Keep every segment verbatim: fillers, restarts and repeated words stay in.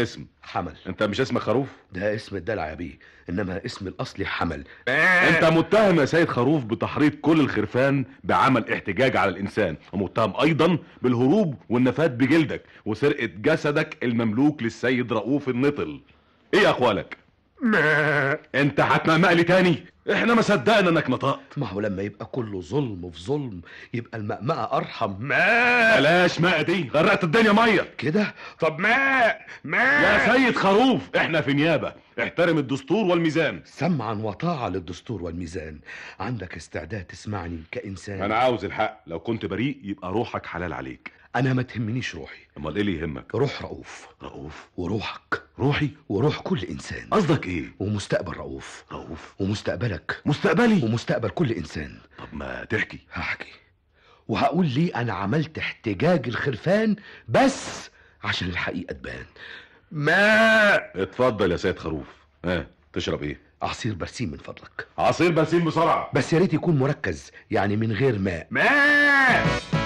الاسم؟ حمل. انت مش اسمك خروف؟ ده اسم الدلع يا بيه، انما اسم الاصلي حمل. انت متهم يا سيد خروف بتحريض كل الخرفان بعمل احتجاج على الانسان، ومتهم ايضا بالهروب والنفاذ بجلدك وسرقة جسدك المملوك للسيد رؤوف النطل. ايه اقوالك؟ ما انت هتمقمق لي تاني؟ احنا ما صدقنا انك نطقت. ما هو لما يبقى كله ظلم في ظلم يبقى المقمقة ارحم. ما بلاش ماء دي، غرقت الدنيا ميه كده. طب ما ما يا سيد خروف، احنا في نيابة، احترم الدستور والميزان. سمعا وطاعة للدستور والميزان. عندك استعداد تسمعني كإنسان؟ انا عاوز الحق، لو كنت بريء يبقى روحك حلال عليك. انا ما تهمنيش روحي. امال ايه اللي يهمك؟ روح رؤوف. رؤوف وروحك. روحي وروح كل انسان. قصدك ايه؟ ومستقبل رؤوف. رؤوف ومستقبلك. مستقبلي ومستقبل كل انسان. طب ما تحكي. هحكي وهقول ليه انا عملت احتجاج الخرفان بس عشان الحقيقة تبان. ما اتفضل يا سيد خروف. ها تشرب ايه؟ عصير برسيم من فضلك. عصير برسيم بسرعة، بس يا ريت يكون مركز، يعني من غير ماء. ما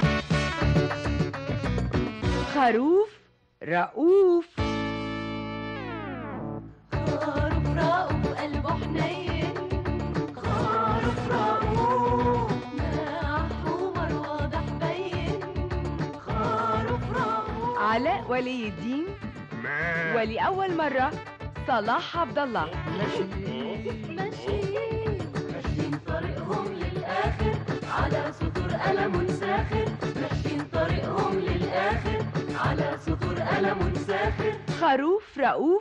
خروف رؤوف. خروف رؤوف قلبه حنين، خروف رؤوف ناح ومر واضح بين، خروف رؤوف. علاء ولي الدين. ولأول مرة صلاح عبد الله. ماشيين ماشيين طريقهم للآخر على سطور قلم ساخر، ماشيين طريقهم للآخر على سطور قلم ساخر. خروف رؤوف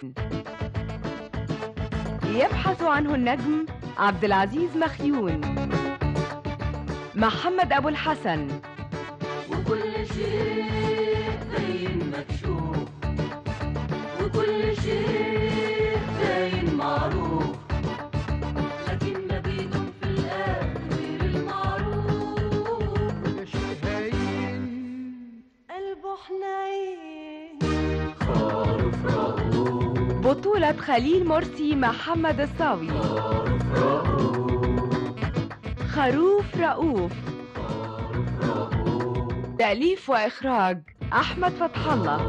يبحث عنه النجم عبد العزيز مخيون. محمد أبو الحسن. وكل شيء باين مكشوف، وكل شيء باين معروف، لكن ما بيدوم في الآخر المعروف. كل شيء هين قلبه حنين. خروف رؤوف. بطولة خليل مرسي محمد الصاوي. خروف رؤوف. خروف رؤوف. تأليف وإخراج أحمد فتح الله.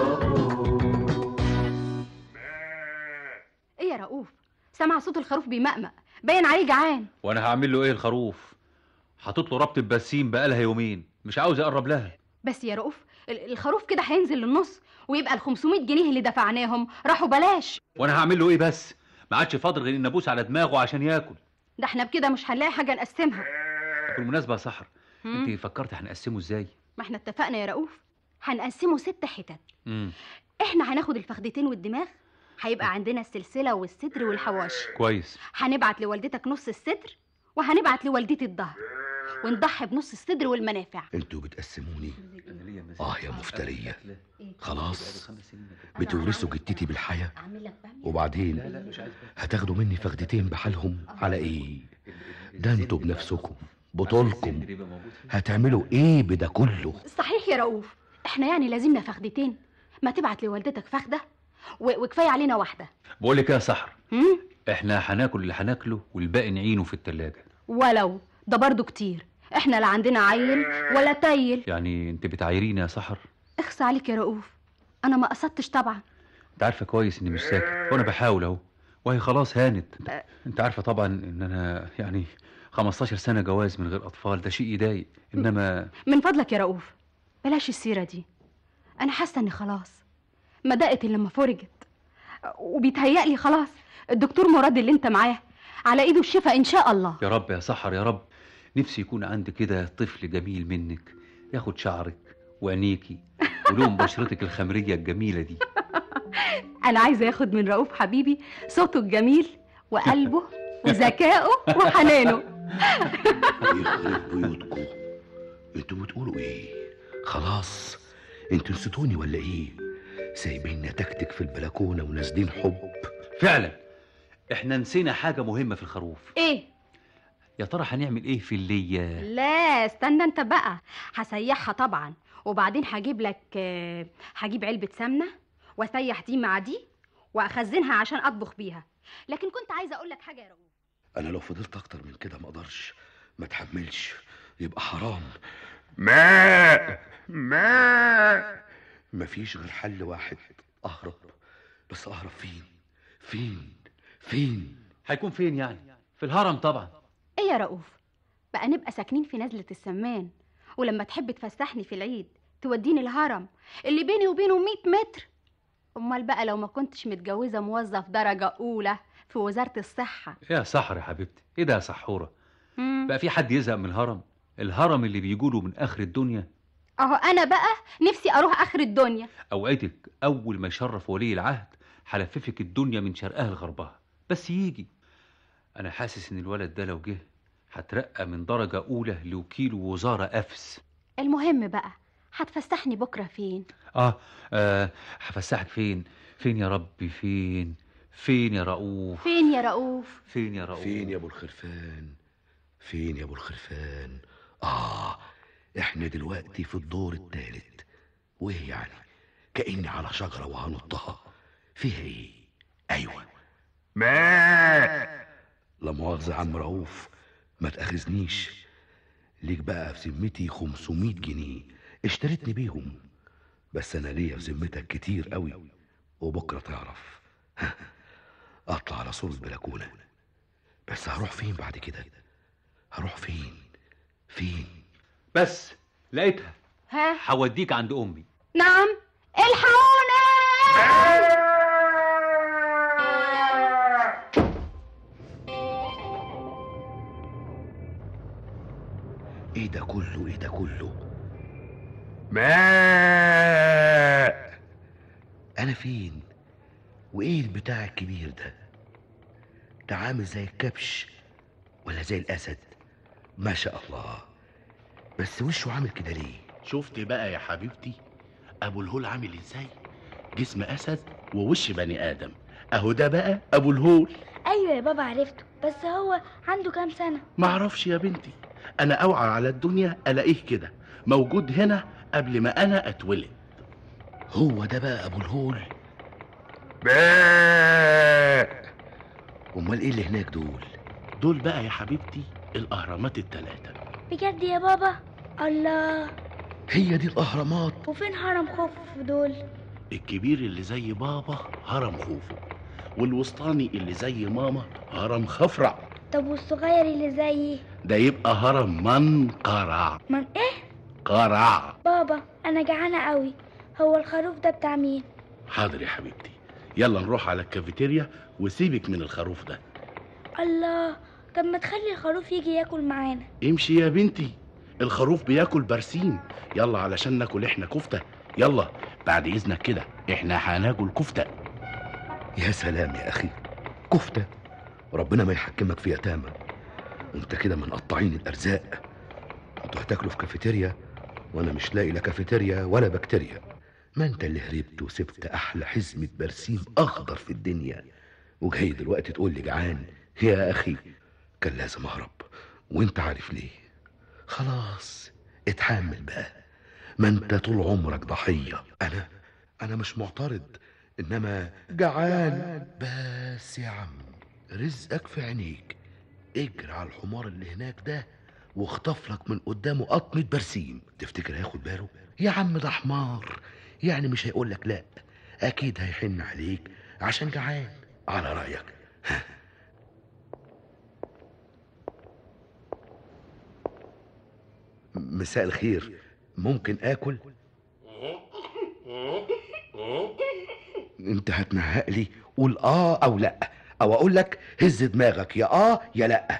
ايه يا رؤوف؟ سمع صوت الخروف بيمقمق، باين عليه جعان. وانا هعمل له ايه الخروف؟ حاطط له ربطه بسيم بقالها يومين، مش عاوز اقرب لها. بس يا رؤوف ال- الخروف كده هينزل للنص ويبقى ال خمسمية جنيه اللي دفعناهم راحوا بلاش. وانا هعمل له ايه بس؟ ما عادش فاضل غير ان ابوس على دماغه عشان ياكل. ده احنا بكده مش هنلاقي حاجه نقسمها. بالمناسبه يا سحر، مم. انت فكرت هنقسمه ازاي؟ ما احنا اتفقنا يا رؤوف هنقسمه ست حتت. امم احنا هناخد الفخدتين والدماغ، هيبقى عندنا السلسله والصدر والحواشي. كويس. هنبعت لوالدتك نص الصدر وهنبعت لوالدتي الظهر، ونضحي بنص الصدر والمنافع. انتوا بتقسموني؟ اه يا مفترية، خلاص بتورثوا جدتي بالحياة وبعدين هتاخدوا مني فخدتين بحالهم على ايه؟ ده انتوا بنفسكم بطولكم هتعملوا ايه بده كله؟ صحيح يا رؤوف، احنا يعني لازمنا فخدتين، ما تبعت لوالدتك فخده و... وكفايه علينا واحده. بقول لك يا سحر، هم؟ احنا هناكل اللي هناكله والباقي نعينه في التلاجة. ولو ده برضو كتير، احنا لا عندنا عيل ولا تايل. يعني انت بتعايريني يا سحر؟ اخس عليك يا رؤوف، انا ما قصدتش طبعا. انت عارفه كويس اني مش ساكت وانا بحاول اهو، وهي خلاص هانت. انت, انت عارفه طبعا ان انا يعني خمستاشر سنة جواز من غير اطفال، ده شيء يضايق. انما من فضلك يا رؤوف بلاش السيره دي، انا حاسه اني خلاص ما دقت الا لما فرجت، وبيتهيألي خلاص الدكتور مراد اللي انت معاه على ايده الشفاء ان شاء الله. يا رب يا سحر يا رب، نفسي يكون عندي كده طفل جميل منك، ياخد شعرك وعينيكي ولون بشرتك الخمرية الجميلة دي. انا عايزه ياخد من رؤوف حبيبي صوته الجميل وقلبه وذكائه وحنانه. يخرب بيوتكم، انتوا بتقولوا ايه؟ خلاص انتوا نسيتوني ولا ايه؟ سايبيننا تكتك في البلكونه ونازلين حب. فعلا احنا نسينا حاجة مهمة في الخروف. ايه يا ترى هنعمل ايه في اللي؟ لا استنى انت بقى، هسيحها طبعا، وبعدين هجيب لك آه، هجيب علبه سمنه واسيح دي مع دي واخزنها عشان اطبخ بيها. لكن كنت عايزه اقول لك حاجه يا رؤوف، انا لو فضلت اكتر من كده ما اقدرش، ما اتحملش، يبقى حرام. ما ما مفيش غير حل واحد، اهرب بس اهرب فين؟ فين فين؟ هيكون فين يعني؟ في الهرم طبعا. ايه يا رؤوف، بقى نبقى ساكنين في نزلة السمان، ولما تحب تفسحني في العيد توديني الهرم اللي بيني وبينه مية متر؟ امال بقى لو ما كنتش متجوزة موظف درجة اولى في وزارة الصحة. يا سحر يا حبيبتي، ايه ده يا سحورة؟ مم. بقى في حد يزهق من الهرم؟ الهرم اللي بيجوله من اخر الدنيا. اهو انا بقى نفسي اروح اخر الدنيا. اوعدك اول ما يشرف ولي العهد هلففك الدنيا من شرقها لغربها، بس يجي. انا حاسس ان الولد ده لو جه هترقى من درجة اولى لوكيل وزارة افس. المهم بقى هتفسحني بكرة فين؟ اه, آه هفسحك فين؟ فين يا ربي؟ فين فين يا رؤوف؟ فين يا رؤوف؟ فين يا رؤوف؟ فين يا ابو الخرفان؟ فين يا ابو الخرفان؟ اه احنا دلوقتي في الدور الثالث، وايه يعني؟ كأني على شجرة وهنطها. فيها ايه؟ ايوه ما لا مؤاخذة يا عم رؤوف، ما تأخذنيش. ليك بقى في ذمتي خمسمية جنيه اشتريتني بيهم، بس انا ليا في ذمتك كتير قوي، وبكره تعرف. اطلع على سور البلكونه، بس هروح فين بعد كده؟ هروح فين؟ فين؟ بس لقيتها. ها؟ هوديك عند امي. نعم، الحقوني! ايه ده كله؟ ايه ده كله؟ ما انا فين؟ وايه البتاع الكبير ده؟ ده عامل زي الكبش ولا زي الاسد؟ ما شاء الله، بس وشه عامل كده ليه؟ شفت بقى يا حبيبتي ابو الهول عامل ازاي؟ جسم اسد ووش بني ادم. اهو ده بقى ابو الهول. ايوه يا بابا عرفته، بس هو عنده كام سنة؟ معرفش يا بنتي، انا اوعى على الدنيا الاقيه كده موجود هنا قبل ما انا اتولد. هو ده بقى ابو الهول؟ امال ايه اللي هناك دول؟ دول بقى يا حبيبتي الاهرامات الثلاثه. بجد يا بابا؟ الله، هي دي الاهرامات؟ وفين هرم خوفو دول؟ الكبير اللي زي بابا هرم خوفو، والوسطاني اللي زي ماما هرم خفرع. طب والصغير اللي زيي ده يبقى هرم منقرع. من ايه؟ قرع. بابا انا جعانه قوي، هو الخروف ده بتاع مين؟ حاضر يا حبيبتي، يلا نروح على الكافيتيريا وسيبك من الخروف ده. الله، طب ما تخلي الخروف يجي ياكل معانا. امشي يا بنتي، الخروف بياكل برسيم. يلا علشان ناكل احنا كفته. يلا بعد اذنك كده احنا هناكل كفته. يا سلام يا اخي، كفته؟ ربنا ما يحكمك في يتامى، وانت كده من قطاعين الارزاق. انتوا هتاكلوا في كافيتيريا وانا مش لاقي لا كافيتيريا ولا بكتيريا. ما انت اللي هربت وسبت احلى حزمه برسيم اخضر في الدنيا، وجاي دلوقتي تقول لي جعان؟ يا اخي كان لازم اهرب، وانت عارف ليه. خلاص اتحمل بقى، ما انت طول عمرك ضحيه. انا انا مش معترض، انما جعان. بس يا عم رزقك في عينيك، اجري على الحمار اللي هناك ده واخطف لك من قدامه قطمة برسيم. تفتكر هياخد باله؟ يا عم ده حمار، يعني مش هيقول لك لا، اكيد هيحن عليك عشان جعان. على رأيك. مساء الخير، ممكن اكل؟ انت هتنهق لي؟ قول اه او لا، او اقول لك هز دماغك يا اه يا لا.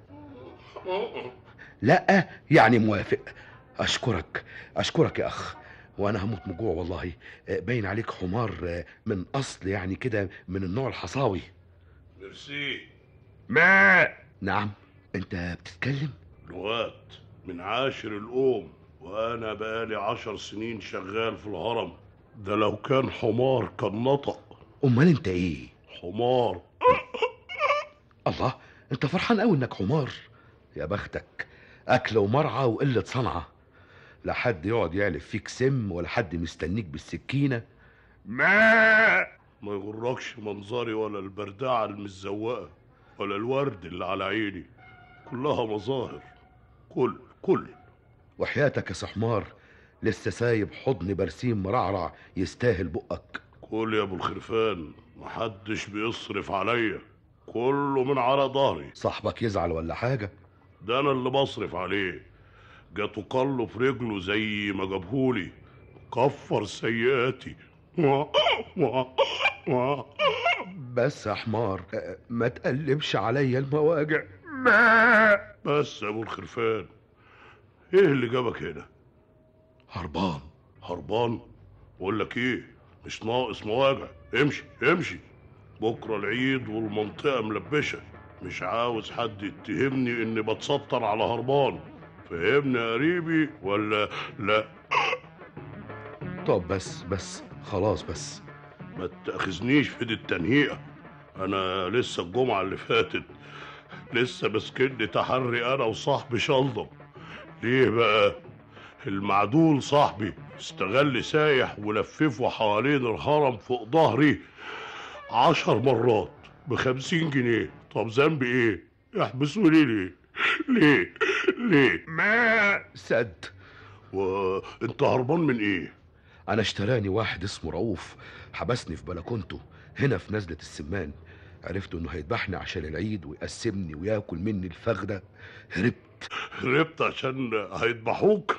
لا يعني موافق. اشكرك اشكرك يا اخ، وانا هموت من جوع والله. باين عليك حمار من اصل يعني كده من النوع الحصاوي. ميرسي. ما نعم، انت بتتكلم لغات من عاشر الأم، وأنا بقالي عشر سنين شغال في الهرم. ده لو كان حمار كان نطق. امال انت ايه؟ حمار. الله، انت فرحان قوي انك حمار؟ يا بختك، اكل ومرعى وقله صنعه، لا حد يقعد يعلف فيك سم ولا حد مستنيك بالسكينه. ما ما يغركش منظري ولا البردعه المزوقه ولا الورد اللي على عيني، كلها مظاهر. كل كل وحياتك يا سحمار لسه سايب حضن برسيم مرعرع يستاهل بقك. قول يا ابو الخرفان، محدش بيصرف عليا، كله من على ظهري. صاحبك يزعل ولا حاجة؟ ده انا اللي بصرف عليه، جاته قله في رجله زي ما جابهولي، كفر سيئاتي. بس يا حمار ما تقلبش عليا المواجع. بس يا ابو الخرفان، ايه اللي جابك هنا؟ هربان. هربان؟ بقول لك ايه، مش ناقص مواجع، امشي امشي، بكره العيد والمنطقه ملبشه، مش عاوز حد يتهمني اني بتستر على هربان، فهمني يا قريبي ولا لا؟ طب بس بس خلاص بس ما تاخذنيش في دي التنهيئه، انا لسه الجمعه اللي فاتت لسه ماسكني تحري انا وصاحبي شلضم. ليه بقى؟ المعدول صاحبي استغل سايح ولففه حوالين الهرم فوق ظهري عشر مرات بخمسين جنيه. طب ذنبي ايه؟ يحبسوني ليه؟ ليه؟ ليه؟ ما سد. وانت هربان من ايه؟ انا اشتراني واحد اسمه رؤوف، حبسني في بلكونته هنا في نزلة السمان. عرفت انه هيذبحني عشان العيد ويقسمني وياكل مني الفخدة. هربت. هربت عشان هيذبحوك؟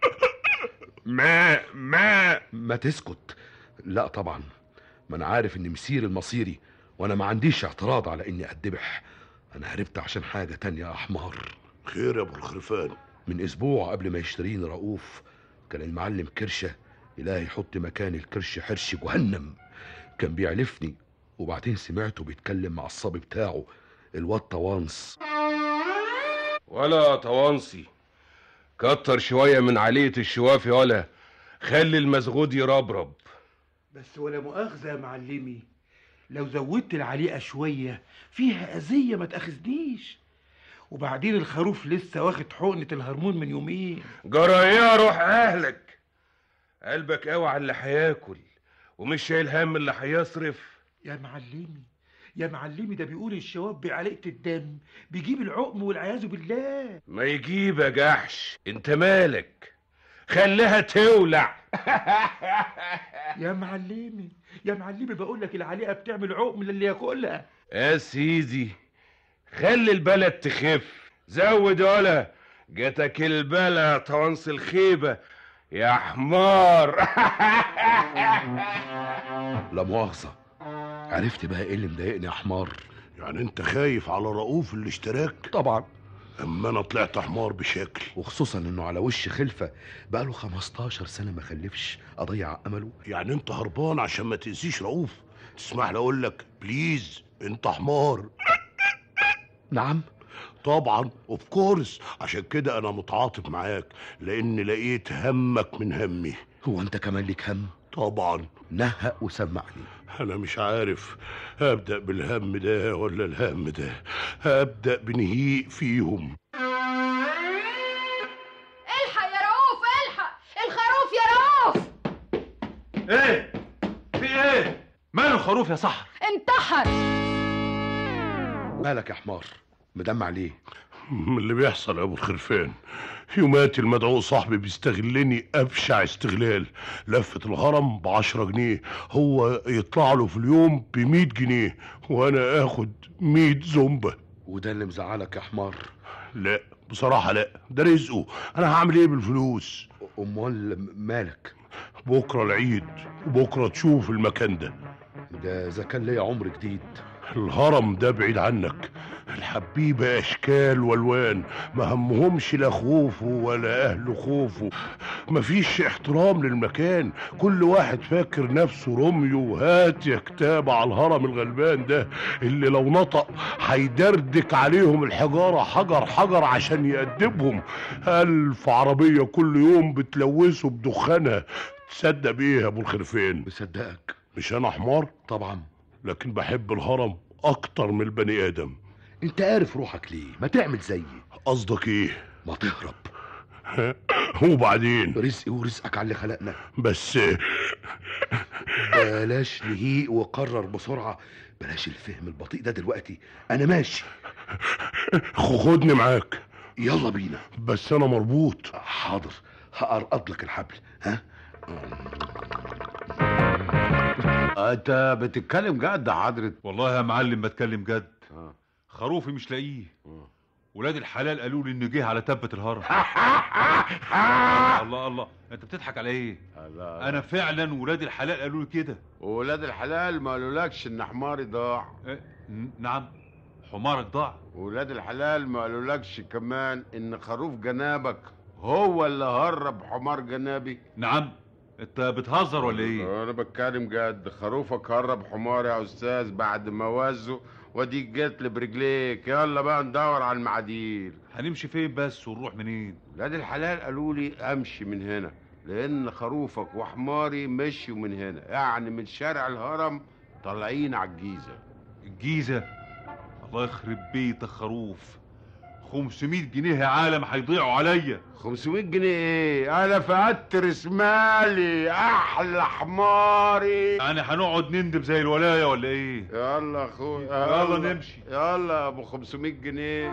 ما ما ما تسكت. لا طبعا، ما انا عارف ان مسير المصيري وانا ما عنديش اعتراض على اني اتذبح. انا هربت عشان حاجة تانية يا حمار. خير يا ابو الخرفان؟ من اسبوع قبل ما يشتريني رؤوف كان المعلم كرشة إلهي يحط مكان الكرش حرش جهنم، كان بيعلفني، وبعدين سمعته بيتكلم مع الصبي بتاعه الواد طوانس. ولا طوانسي، كتر شوية من علية الشوافي، ولا خلي المسغود يربرب. بس ولا مؤاخذة يا معلمي، لو زودت العليقة شوية فيها أذية ما تأخذنيش. وبعدين الخروف لسه واخد حقنة الهرمون من يومين. جرايه روح أهلك، قلبك قوي على اللي هياكل ومش شايل هم اللي هيصرف. يا معلمي يا معلمي، ده بيقول الشواب بعليقة الدم بيجيب العقم والعياذ بالله. ما يجيب يا جحش، انت مالك، خليها تولع. يا معلمي يا معلمي، بقول لك العليقة بتعمل عقم للي ياكلها. يا سيدي خلي البلد تخف، زود ولا جاتك البلا طوانس الخيبة يا حمار. لا مؤاخذة، عرفت بقى ايه اللي مضايقني يا حمار؟ يعني انت خايف على رؤوف اللي اشتراك؟ طبعا. اما انا طلعت حمار بشكل، وخصوصا انه على وش خلفة بقاله خمستاشر سنة ما خلفش، اضيع امله. يعني انت هربان عشان ما تأذيش رؤوف؟ تسمح لي اقول لك بليز انت حمار؟ نعم طبعا اوف كورس، عشان كده انا متعاطف معاك لان لقيت همك من همي. هو انت كمان ليك هم؟ طبعا. نهق وسمعني. انا مش عارف ابدا بالهم ده ولا الهم ده، ابدا بنهيق فيهم. الحق يا رؤوف، الحق الخروف يا رؤوف. ايه في ايه؟ ماله الخروف يا سحر؟ انتحر. مالك يا حمار مدمع ليه؟ من اللي بيحصل يا ابو الخرفان، يومات المدعو صاحبي بيستغلني ابشع استغلال. لفة الهرم بعشرة جنيه، هو يطلع له في اليوم بمية جنيه وانا اخد مية زنبة. وده اللي مزعلك يا حمار؟ لا بصراحة لا، ده رزقه، انا هعمل ايه بالفلوس؟ امال مالك؟ بكرة العيد وبكرة تشوف المكان ده. ده اذا كان ليا عمر جديد. الهرم ده بعيد عنك، الحبيبة اشكال والوان، ما همهمش لا خوفه ولا اهل خوفه، مفيش احترام للمكان، كل واحد فاكر نفسه روميو. وهات يا كتاب على الهرم الغلبان ده اللي لو نطق هيدردك عليهم الحجارة حجر حجر عشان يأدبهم. الف عربية كل يوم بتلوثه بدخانها. تصدق بيه يا ابو الخرفان؟ مصدقك. مش انا حمار؟ طبعا. لكن بحب الهرم اكتر من البني ادم. انت عارف روحك ليه؟ ما تعمل زيي. قصدك ايه؟ ما تهرب. وبعدين؟ رزقي ورزقك على اللي خلقنا. بس بلاش نهيق وقرر بسرعة، بلاش الفهم البطيء ده دلوقتي. انا ماشي. خدني معاك. يلا بينا. بس انا مربوط. حاضر، هقرقض لك الحبل. ها انت بتتكلم جد يا حضرة؟ والله يا معلم بتكلم جد. خروفي مش لاقيه. ولاد الحلال قالوا لي انه جه على تبة الهرم. الله الله، انت بتضحك على ايه؟ الله. انا فعلا ولاد الحلال قالوا لي كده. ولاد الحلال ما قالولكش ان حماري ضاع؟ إيه؟ نعم، حمارك ضاع. ولاد الحلال ما قالولكش كمان ان خروف جنابك هو اللي هرب حمار جنابي؟ نعم. انت بتهزر ولا ايه؟ انا بتكلم جد. خروفك هرب حمار يا استاذ بعد ما وزه وديك جت لي برجليك. يلا بقى ندور على المعاديل. هنمشي فين بس ونروح منين؟ ولاد الحلال قالوا لي امشي من هنا لان خروفك وحماري مشيوا من هنا، يعني من شارع الهرم طالعين على الجيزه. الجيزه؟ الله يخرب بيتك خروف. خمسمية جنيه يا عالم هيضيعوا عليا. خمسمية جنيه ايه؟ انا فقدت رسمالي احلى حماري. يعني هنقعد نندب زي الولايه ولا ايه؟ يلا يا اخويا يلا, يلا نمشي. يلا يا ابو خمسمية جنيه.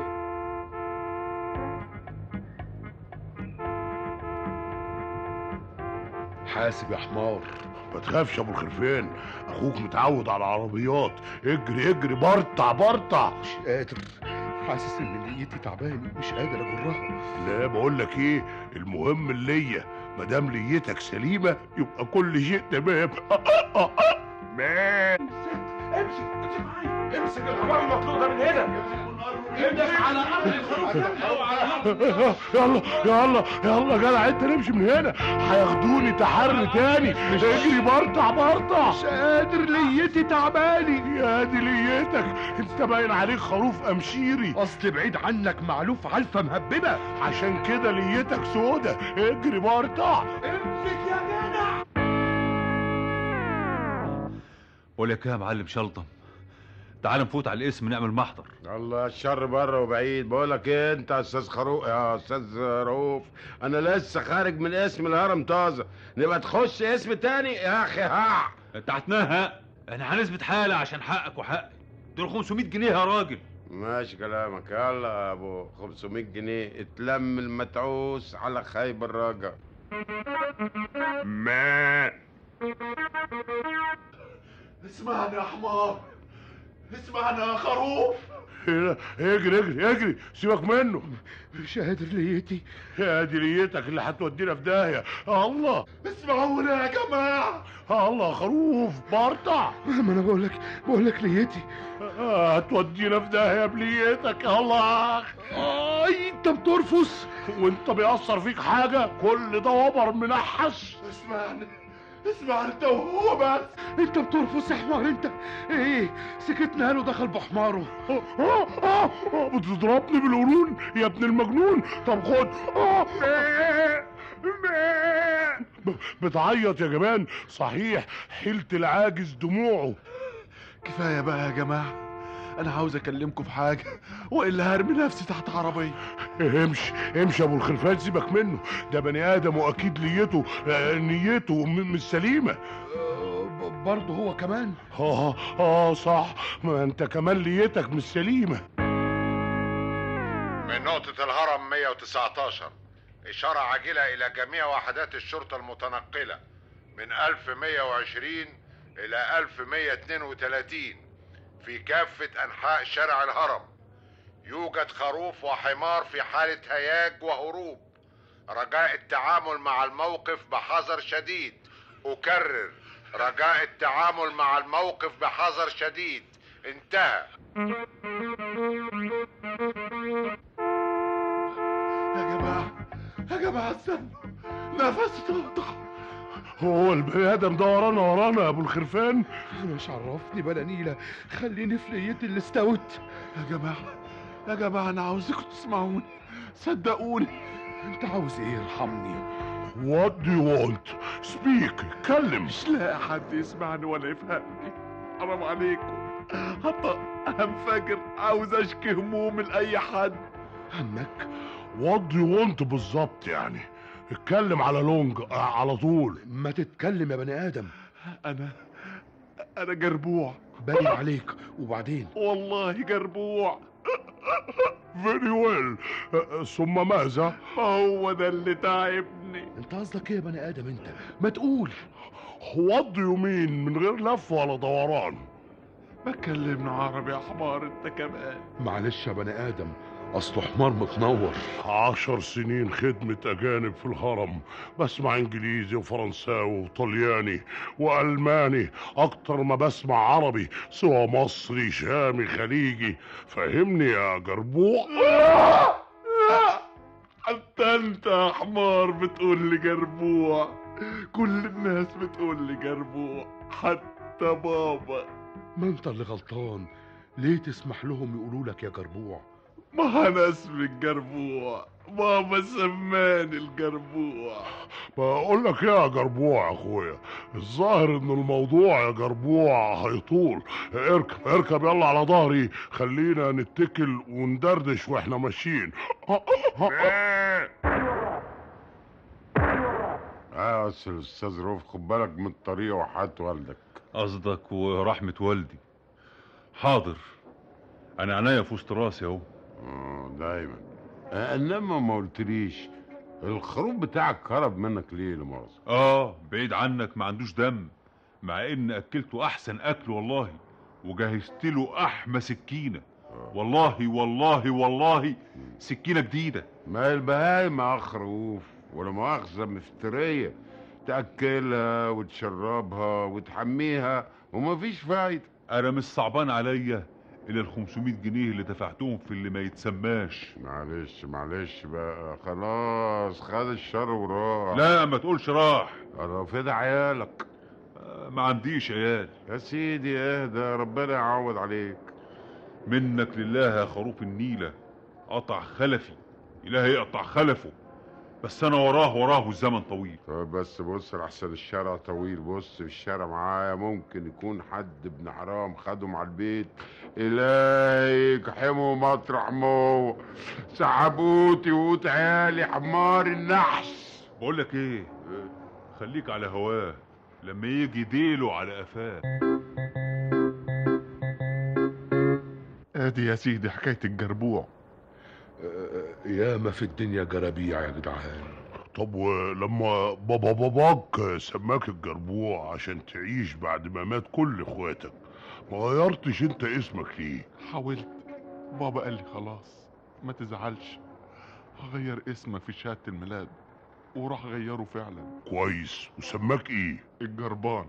حاسب يا حمار. ما تخافش يا ابو الخرفان، اخوك متعود على العربيات. اجري اجري، برطع برطع. مش قادر، حاسس ان نيتي تعباني، مش قادر اجرها. لا بقول لك ايه، المهم اللية. ما دام ليتك سليمه يبقى كل شيء تمام. مان امسك امسك معايا، امسك الحمار المطلوب ده من هنا. امسك على ارض الخروف. يلا يلا يلا جدع انت، نمشي من هنا هياخدوني تحري تاني. اجري برطع برطع. مش قادر، ليتي تعباني. يا دي ليتك، انت باين عليك خروف امشيري. اصل بعيد عنك معلوف علفه مهببه، عشان كده ليتك سودة. اجري برطع. امسك يا جدع. بقول لك ايه يا معلم شلطم، تعال نفوت على الاسم نعمل محضر. الله الشر بره وبعيد. بقول لك ايه انت يا استاذ خروف، يا استاذ رؤوف، انا لسه خارج من اسم الهرم طازه. نبقى تخش اسم تاني يا اخي. ها انت هتنهى؟ احنا هنثبت حاله عشان حقك وحقي. دول خمسمية جنيه يا راجل. ماشي كلامك. يلا يا ابو خمسمية جنيه. اتلم المتعوس على خيب الراجع. ما اسمعني يا حمار، اسمعني يا خروف. اجري اجري اجري، سيبك منه. مش قادر ليتي. يا دي ليتك اللي هتودينا في داهيه. الله اسمعونا يا جماعه. الله يا خروف برطع. ما انا بقول لك بقول لك ليتي هتودينا في داهيه بليتك. الله اي انت بترفس وانت بيأثر فيك حاجه؟ كل ده وبر منحس. اسمعني اسمع انت وهو بس. انت بترفس يا حمار انت. ايه سكتنا له دخل بحماره. بتضربني بالقرون يا ابن المجنون. طب خد. بتعيط يا جبان. صحيح حيلة العاجز دموعه. كفايه بقى يا جماعه، انا عاوز اكلمكم في حاجه والا هرمي نفسي تحت عربيه. امشي امشي يا ابو الخرفان، سيبك منه. ده بني ادم واكيد نيته نيته مش سليمه. برضه هو كمان. اه اه صح، ما انت كمان ليتك مش سليمه. من نقطة الهرم مية وتسعتاشر إشارة عاجلة إلى جميع وحدات الشرطة المتنقلة من ألف ومية وعشرين إلى ألف ومية واتنين وتلاتين في كافة أنحاء شارع الهرم. يوجد خروف وحمار في حالة هياج وهروب. رجاء التعامل مع الموقف بحذر شديد. أكرر، رجاء التعامل مع الموقف بحذر شديد. انتهى. يا جماعة يا جماعة استنوا، نفسي تقطع. هو البني ادم ده ورانا ورانا يا ابو الخرفان؟ مش عرفني بلا نيلة، خليني في ليتي اللي استوت. يا جماعة يا جماعة انا عاوزكم تسمعوني، صدقوني. انت عاوز ايه؟ ارحمني. What do you want? Speak. اتكلم. مش لاقي حد يسمعني ولا يفهمني. حرام عليكم، حتى هنفجر. عاوز اشكي همومي لاي حد. همك؟ What do you want بالظبط يعني؟ اتكلم على لونج على طول. ما تتكلم يا بني ادم. انا انا جربوع. باين عليك. وبعدين؟ والله جربوع. فيري ويل. ثم ماذا؟ هو ده اللي تعبني. انت قصدك ايه يا بني ادم انت؟ ما تقول. وض يمين من غير لف ولا دوران. ما تكلمنا عربي يا حمار انت كمان. معلش يا بني ادم، اصله حمار متنور. عشر سنين خدمة أجانب في الهرم، بسمع إنجليزي وفرنساوي وطلياني وألماني أكتر ما بسمع عربي، سواء مصري شامي خليجي. فهمني يا جربوع. حتى انت يا حمار بتقول لي جربوع. كل الناس بتقول لي جربوع، حتى بابا. ما انت اللي غلطان، ليه تسمح لهم يقولوا لك يا جربوع؟ ما انا اسمي الجربوع، بابا سماني الجربوع. بقول لك يا جربوع يا اخويا، الظاهر ان الموضوع يا جربوع هيطول. اركب اركب يلا على ظهري، خلينا نتكل وندردش واحنا ماشيين. اه بس الاستاذ رؤوف خد بالك من الطريق وحياة والدك. قصدك ورحمة والدي. حاضر، انا عينيا في وسط راسي اهو. اه دايما. آه انما ما قلتليش الخروف بتاعك هرب منك ليه لا مؤاخذة؟ اه بعيد عنك، ما عندوش دم، مع ان اكلته احسن اكل والله، وجهزت له احمى سكينه. والله والله والله سكينه جديده. ما البهايم يا اخ رؤوف ولا مؤاخذة مفترية، تاكلها وتشربها وتحميها ومفيش فايده. انا مش صعبان عليا الا ال خمسمية جنيه اللي دفعتهم في اللي ما يتسماش. معلش معلش بقى، خلاص خد الشر وراح. لا ما تقولش راح. انا فين عيالك؟ آه ما عنديش عيال يا سيدي. اهدى ربنا يعوض عليك. منك لله يا خروف النيله، قطع خلفي الهي يقطع خلفه، بس انا وراه وراه الزمن طويل. طب بس بص احسن الشارع طويل، بص في الشارع معايا ممكن يكون حد ابن حرام خده مع البيت، الهي يجحمه مطرح مو سحبوتي وقوت عيالي حمار النحس. بقول لك ايه، خليك على هواه لما يجي ديله على قفاه. ادي يا سيدي حكايه الجربوع. ياما في الدنيا جرابيع يا جدعان. طب ولما بابا باباك سماك الجربوع عشان تعيش بعد ما مات كل اخواتك، ما غيرتش انت اسمك ليه؟ حاولت، بابا قال لي خلاص ما تزعلش، هغير اسمك في شهادة الميلاد، وراح غيره فعلا. كويس. وسماك ايه؟ الجربان.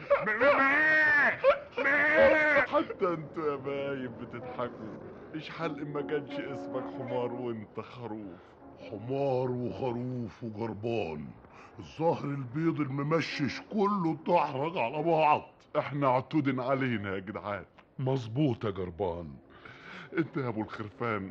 حتى انتوا يا بايب بتضحكوا، ايش حل ما كانش اسمك حمار وانت خروف؟ حمار وخروف وجربان، الظهر البيض الممشش كله اتحرج على بعض. احنا عتودن علينا يا جدعان. مظبوط يا جربان. انت يا ابو الخرفان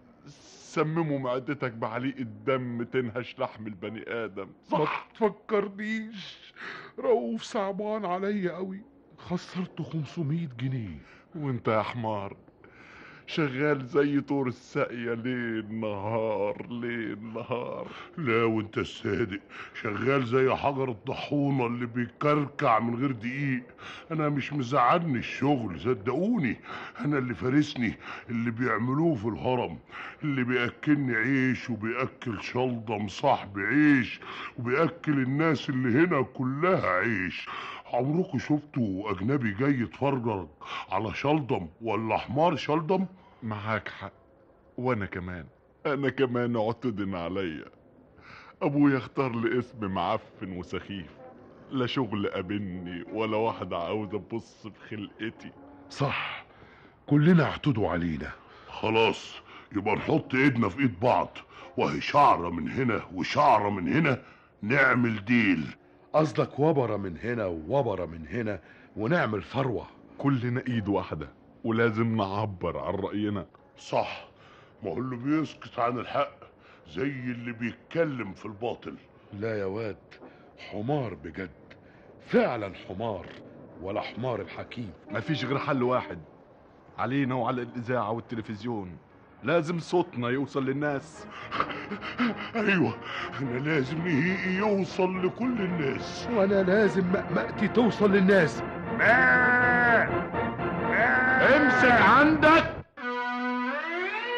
سمموا معدتك بعليق الدم تنهش لحم البني ادم. صح. ما تفكرنيش، رؤوف صعبان عليا قوي، خسرته خمسمية جنيه. وانت يا حمار شغال زي طور الساقية ليل نهار ليل نهار. لا وانت الصادق شغال زي حجر الطحونة اللي بيكركع من غير دقيق. انا مش مزعلني الشغل صدقوني، انا اللي فارسني اللي بيعملوه في الهرم، اللي بيأكلني عيش وبيأكل شلضم صاحب عيش وبيأكل الناس اللي هنا كلها عيش. عمركم شفتوا اجنبي جاي يتفرج على شلضم ولا حمار شلضم؟ معاك حق، وانا كمان انا كمان عتدن عليا. ابويا اختار لي اسم معفن وسخيف، لا شغل قابلني ولا واحدة عاوزة تبص في خلقتي. صح، كلنا اعتدوا علينا. خلاص يبقى نحط ايدنا في ايد بعض، وهي شعرة من هنا وشعرة من هنا، نعمل ديل. قصدك وبرة من هنا ووبرة من هنا ونعمل فروة. كلنا ايد واحدة ولازم نعبر عن رأينا. صح، ما هو اللي بيسكت عن الحق زي اللي بيتكلم في الباطل. لا يا واد، حمار بجد، فعلا حمار، ولا حمار الحكيم. مفيش غير حل واحد علينا وعلى الإذاعة والتلفزيون، لازم صوتنا يوصل للناس. ايوه، انا لازم نهيئي يوصل لكل الناس، وانا لازم مأمأتي توصل للناس. امسك عندك.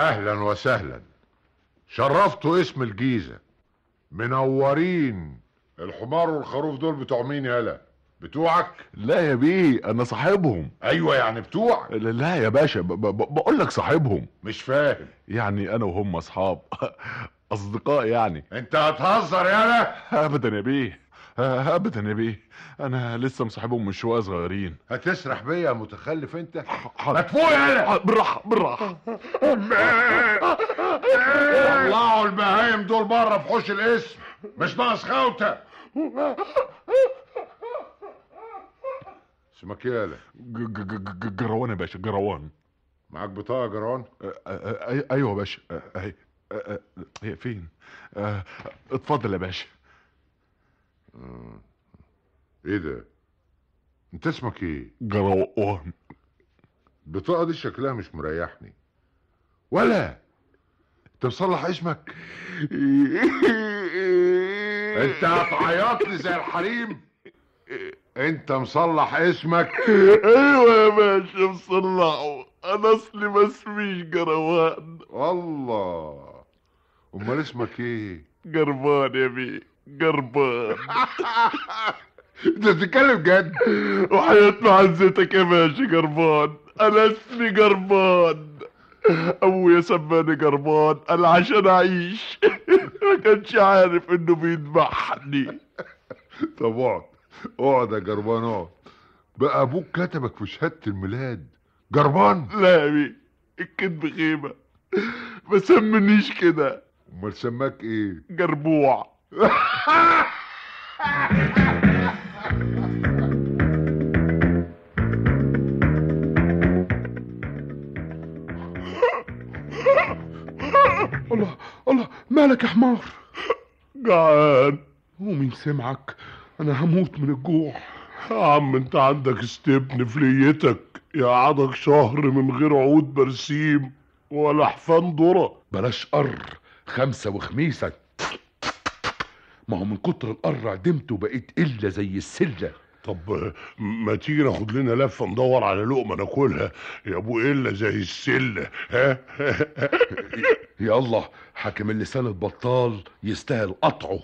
اهلا وسهلا، شرفتوا اسم الجيزة، منورين. الحمار والخروف دول بتوع مين يالا؟ بتوعك؟ لا يا بيه، انا صاحبهم. ايوه يعني بتوعك. لا يا باشا، ب- ب- بقول لك صاحبهم. مش فاهم. يعني انا وهم اصحاب اصدقاء يعني. انت هتهزر يالا؟ ابدا يا بيه، ابدا يا بيه، انا لسه مصاحبهم من شويه صغيرين. هتسرح بيا يا متخلف انت؟ حاضر. هتفوق يالا؟ بالراحه بالراحه. طلعوا البهايم دول بره في حوش الاسم، مش ناقص خوته. اسمك ايه يالا؟ ج- ج- ج- جروان يا باشا، جروان. معاك بطاقه جروان؟ ايوه يا باشا، اهي. هي فين؟ آه، اتفضل يا باشا. آه. ايه ده؟ انت اسمك ايه؟ جروان. البطاقه دي شكلها مش مريحني. ولا انت مصلح اسمك؟ انت هتعيط لي زي الحريم؟ انت مصلح اسمك؟ ايوه يا باشا مصلحه، انا اصلي ما اسميش جروان. الله، امال اسمك ايه؟ جربان يا بيه، جربان. انت بتتكلم جد؟ وحياة معزتك يا باشا جربان، انا اسمي جربان. ابويا سماني جربان انا عشان اعيش. ما كانش عارف انه بيذبحني. طب اقعد اقعد يا جربان، اقعد. بقى ابوك كتبك في شهاده الميلاد جربان؟ لا يا بيه، الكدب غيبه، ما سمنيش كده. امال سماك ايه؟ جربوع. الله الله، مالك يا حمار؟ جعان. ومين سمعك؟ انا هموت من الجوع. يا عم انت عندك استبن في ليتك، يقعدك شهر من غير عود برسيم ولا حفان ذره. بلاش قر، خمسة وخميسة. ما هو من كتر القر عدمت وبقيت إلا زي السلة. طب ما تيجي ناخد لنا لفه ندور على لقمه ناكلها يا ابو الا زي السله. ها؟ يلا، حاكم اللسان البطال يستاهل قطعه.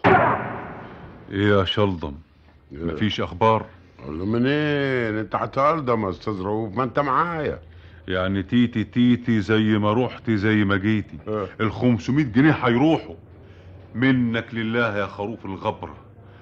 ايه يا شلضم، مفيش اخبار؟ قول له منين؟ انت هتقلدم يا استاذ رؤوف، ما انت معايا. يعني تيتي تيتي زي ما روحتي زي ما جيتي. اه. ال خمسمية جنيه هيروحوا منك لله يا خروف الغبره.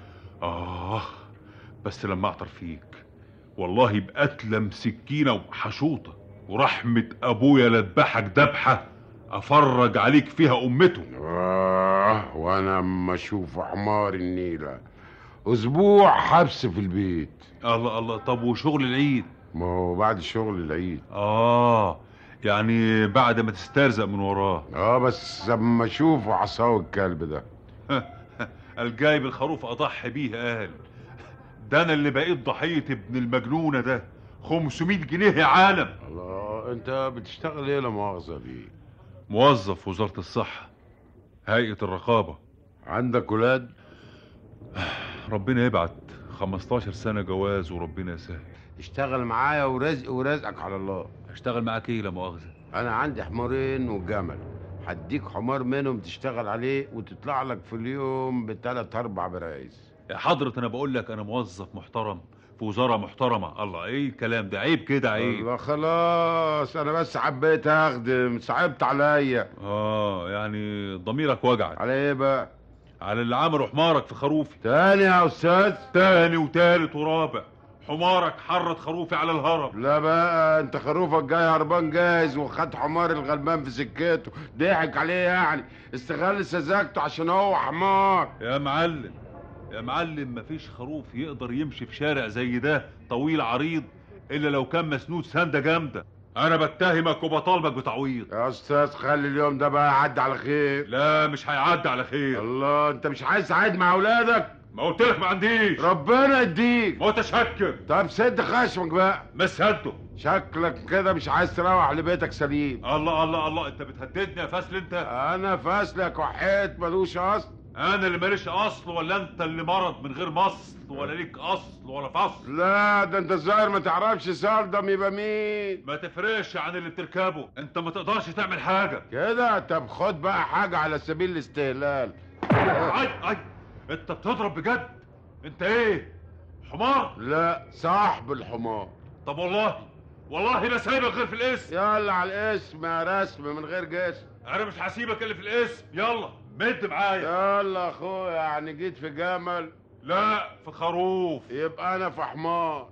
اه بس لما اعطر فيك والله بقتلم سكينه وحشوطه، ورحمه ابويا لذبحك ذبحه افرج عليك فيها امته. اه وانا اما اشوف حمار النيله اسبوع حبس في البيت. الله الله، طب وشغل العيد؟ ما هو بعد شغل العيد. اه يعني بعد ما تسترزق من وراه. اه بس اما اشوفه عصاوي الكلب ده. الجايب الخروف اضحي بيه قال ده انا اللي بقيت ضحيه ابن المجنونه ده. خمسمية جنيه يا عالم. الله، انت بتشتغل ايه لا مؤاخذه بيه؟ موظف في وزاره الصحه، هيئه الرقابه. عندك ولاد؟ ربنا يبعت. خمستاشر سنه جواز وربنا يسهل. اشتغل معايا ورزق ورزقك على الله. اشتغل معاك ايه لا مؤاخذه؟ انا عندي حمارين وجمل، هديك حمار منهم تشتغل عليه وتطلع لك في اليوم بثلاث اربع برايز. يا حضرة انا بقول لك انا موظف محترم في وزاره محترمه. الله، ايه الكلام ده؟ عيب كده، عيب. الله خلاص، انا بس حبيت اخدم، صعبت عليا. اه يعني ضميرك وجعك. على ايه بقى؟ على اللي عمله حمارك في خروفي. تاني يا استاذ؟ تاني وتالت ورابع. حمارك حرت خروفي على الهرم. لا بقى، انت خروفك جاي هربان جاهز وخد حمار الغلبان في سكته، ضحك عليه يعني، استغل سذاجته عشان هو حمار. يا معلم يا معلم، مفيش خروف يقدر يمشي في شارع زي ده طويل عريض الا لو كان مسنود سنده جامده. انا بتهمك وبطالبك بتعويض. يا استاذ خلي اليوم ده بقى يعدي على خير. لا مش هيعدي على خير. الله، انت مش عايز سعيد مع اولادك؟ ما قلت لك ما عنديش. ربنا يديك. متشكر. طب سد خشمك بقى. مسهدته. شكلك كده مش عايز تروح لبيتك سليم. الله الله الله، انت بتهددني يا فاسل انت؟ انا فاسلك وحيت ملوش اصل. انا اللي ماليش اصل ولا انت اللي مرض من غير مصل ولا ليك اصل ولا فصل؟ لا ده انت الظاهر ما تعرفش سردم يبقى مين. ما تفرقش عن اللي بتركبه، انت ما تقدرش تعمل حاجه كده. طب خد بقى حاجه على سبيل الاستهلال. اي اي انت بتضرب بجد؟ انت ايه حمار؟ لا صاحب الحمار. طب والله والله ما سايبك غير في الاسم. يلا على الاسم يا رسم من غير جسم. انا مش هسيبك اللي في الاسم. يلا مد معايا. يلا اخويا، يعني جيت في جمل؟ لا في خروف. يبقى انا في حمار.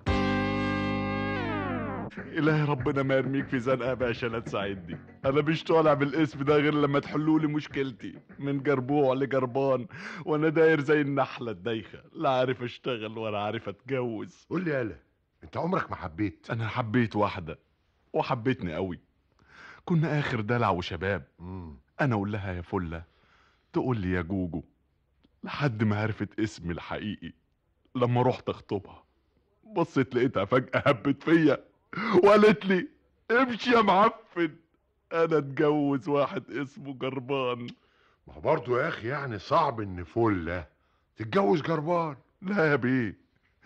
إلهي ربنا ما يرميك في زنقة يا باشا، لا تساعدني. أنا مش طالع بالاسم ده غير لما تحلوا لي مشكلتي من جربوع لجربان، وأنا داير زي النحلة الدايخة، لا عارف أشتغل ولا عارف أتجوز. قول لي يالا، أنت عمرك ما حبيت؟ أنا حبيت واحدة وحبتني قوي. كنا آخر دلع وشباب. مم. أنا أقول لها يا فلة، تقول لي يا جوجو، لحد ما عرفت اسمي الحقيقي. لما رحت أخطبها بصيت لقيتها فجأة هبت فيا وقالت لي امشي يا معفن، انا اتجوز واحد اسمه جربان. ما هو برضه يا اخي يعني صعب ان فله تتجوز جربان. لا يا بيه،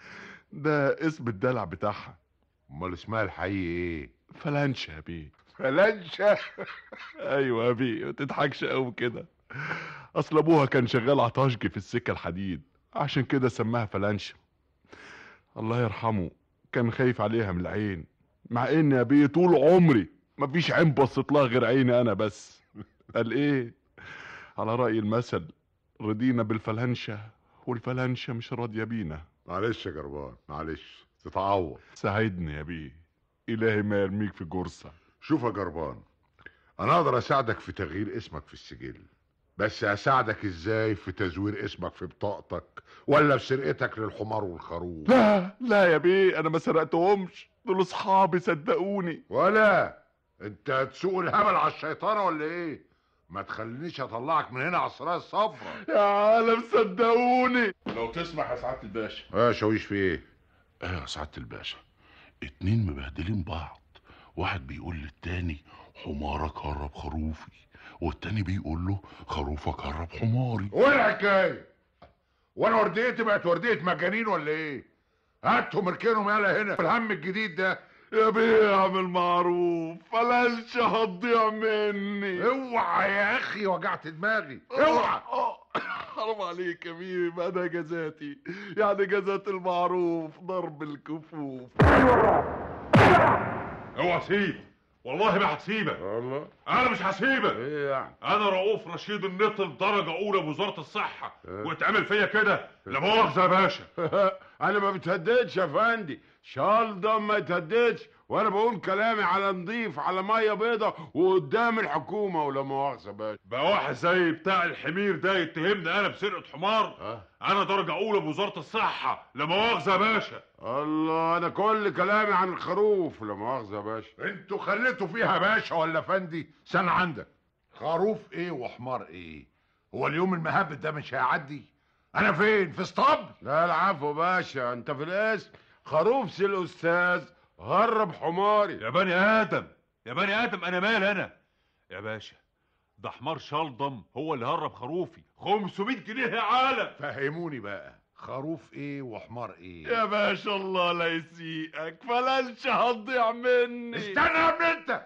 ده اسم الدلع بتاعها. امال اسمها الحقيقي ايه؟ فلانشا يا بيه. فلانشا؟ ايوه يا بيه، ما تضحكش قوي كده. اصل ابوها كان شغال عطاشجي في السكه الحديد، عشان كده سماها فلانشا. الله يرحمه كان خايف عليها من العين، مع ان يا بيه طول عمري مفيش عين بصت لها غير عيني انا بس. قال ايه على رأي المثل، رضينا بالفلانشة والفلانشة مش راضية بينا. معلش يا جربان، معلش، تتعوض. ساعدني يا بيه، الهي ما يرميك في جرسة. شوف يا جربان، انا اقدر اساعدك في تغيير اسمك في السجل، بس اساعدك ازاي في تزوير اسمك في بطاقتك ولا في سرقتك للحمار والخروف؟ لا لا يا بيه، انا ما سرقتهمش، دول اصحابي صدقوني. ولا انت هتسوق الهبل على الشيطانه ولا ايه؟ ما تخلينيش اطلعك من هنا عصرايه الصفرا يا عالم صدقوني. لو تسمح يا سعاده الباشا. اه شويش في ايه؟ اه يا سعاده الباشا، اتنين مبهدلين بعض، واحد بيقول للتاني حمارك هرب خروفي، والتاني بيقول له خروفك هرب حماري. وايه الحكايه؟ وانا ورديتي بقت ورديه مجانين ولا ايه؟ هاتهم اركنهم يالا هنا في الهم الجديد ده. يا بيه اعمل معروف، فلاش هتضيع مني. اوعى يا اخي، وجعت دماغي، اوعى. حرام عليك يا بيه، انا جزاتي يعني جزات المعروف ضرب الكفوف. اوعى سيب، والله ما هسيبك. والله انا مش هسيبك. ايه يعني؟ انا رؤوف رشيد النطل درجه اولى بوزاره الصحه، واتعمل فيا كده لا مؤاخذه يا باشا. انا ما بتهددش يا فندي، شالدم ما يتهددش، وانا بقول كلامي على نضيف، على ميه بيضه وقدام الحكومه، ولا مؤاخذه يا باشا. بقى واحد زي بتاع الحمير ده يتهمني انا بسرقه حمار؟ أه؟ انا درجه اولى بوزاره الصحه، لا مؤاخذه يا باشا. الله، انا كل كلامي عن الخروف، لا مؤاخذه يا باشا. انتوا خليتوا فيها باشا ولا فندي؟ سنة عندك خروف ايه وحمار ايه؟ هو اليوم المهبت ده مش هيعدي؟ انا فين؟ في اسطبل؟ لا العفو باشا، انت في الاسم. خروف سي الاستاذ غرب حماري. يا بني ادم يا بني ادم، انا مال انا يا باشا؟ ده حمار شلضم هو اللي هرب خروفي. خمسمية جنيه يا عالم. فهموني بقى، خروف ايه وحمار ايه؟ يا باشا الله لا يسيئك، فلانش هتضيع مني. استنى يا ابني انت،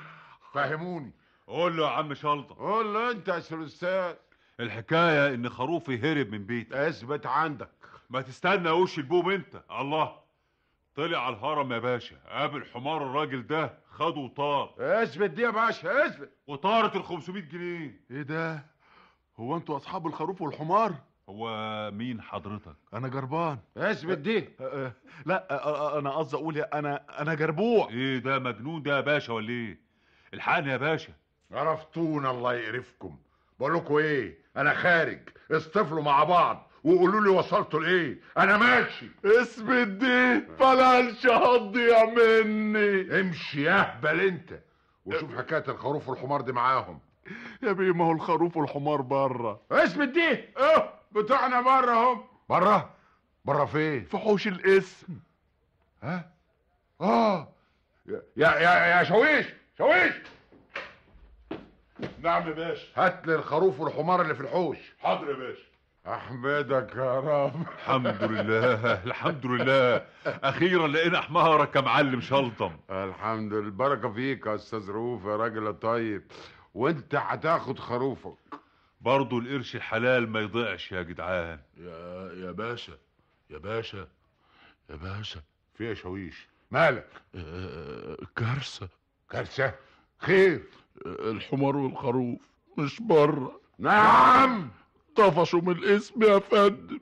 فهموني. قول له يا عم شلضم. قول له انت يا الاستاذ. الحكايه ان خروفي هرب من بيتي. اثبت عندك. ما تستنى وش البوم انت. الله، طلع على الهرم يا باشا، قابل حمار الراجل ده، خده وطار. اثبت دي يا باشا، اثبت. وطارت ال خمسمية جنيه. ايه ده؟ هو انتوا اصحاب الخروف والحمار؟ هو مين حضرتك؟ انا جربان. اثبت دي. أه أه لا أه انا قصدي اقول انا انا جربوع. ايه ده مجنون ده يا باشا ولا ايه؟ الحقني يا باشا. عرفتونا الله يقرفكم. بقول لكم ايه، انا خارج، اصطفلوا مع بعض وقولوا لي وصلتوا لايه. انا ماشي. اثبت دي، فلانش هتضيع مني. امشي يا اهبل انت، وشوف حكايه الخروف والحمار دي معاهم. يا بيه ما هو الخروف والحمار بره. اثبت دي. اه بتوعنا بره اهم. بره؟ بره فين؟ في حوش الاسم. ها؟ اه يا يا يا شويش، شويش نعم يا باشا. هات لي الخروف والحمار اللي في الحوش. حاضر يا باشا. احمدك يا رب. الحمد لله الحمد لله، اخيرا لقينا حمارك يا معلم شلطم. الحمد لله، البركه فيك يا استاذ رؤوف يا راجل طيب. وانت هتاخد خروفك برضه، القرش الحلال ما يضيعش يا جدعان. يا يا باشا يا باشا يا باشا. في يا شويش مالك؟ آه كارثه. كارثه؟ خير؟ آه الحمار والخروف مش بره. نعم. طفشوا من الاسم يا فندم.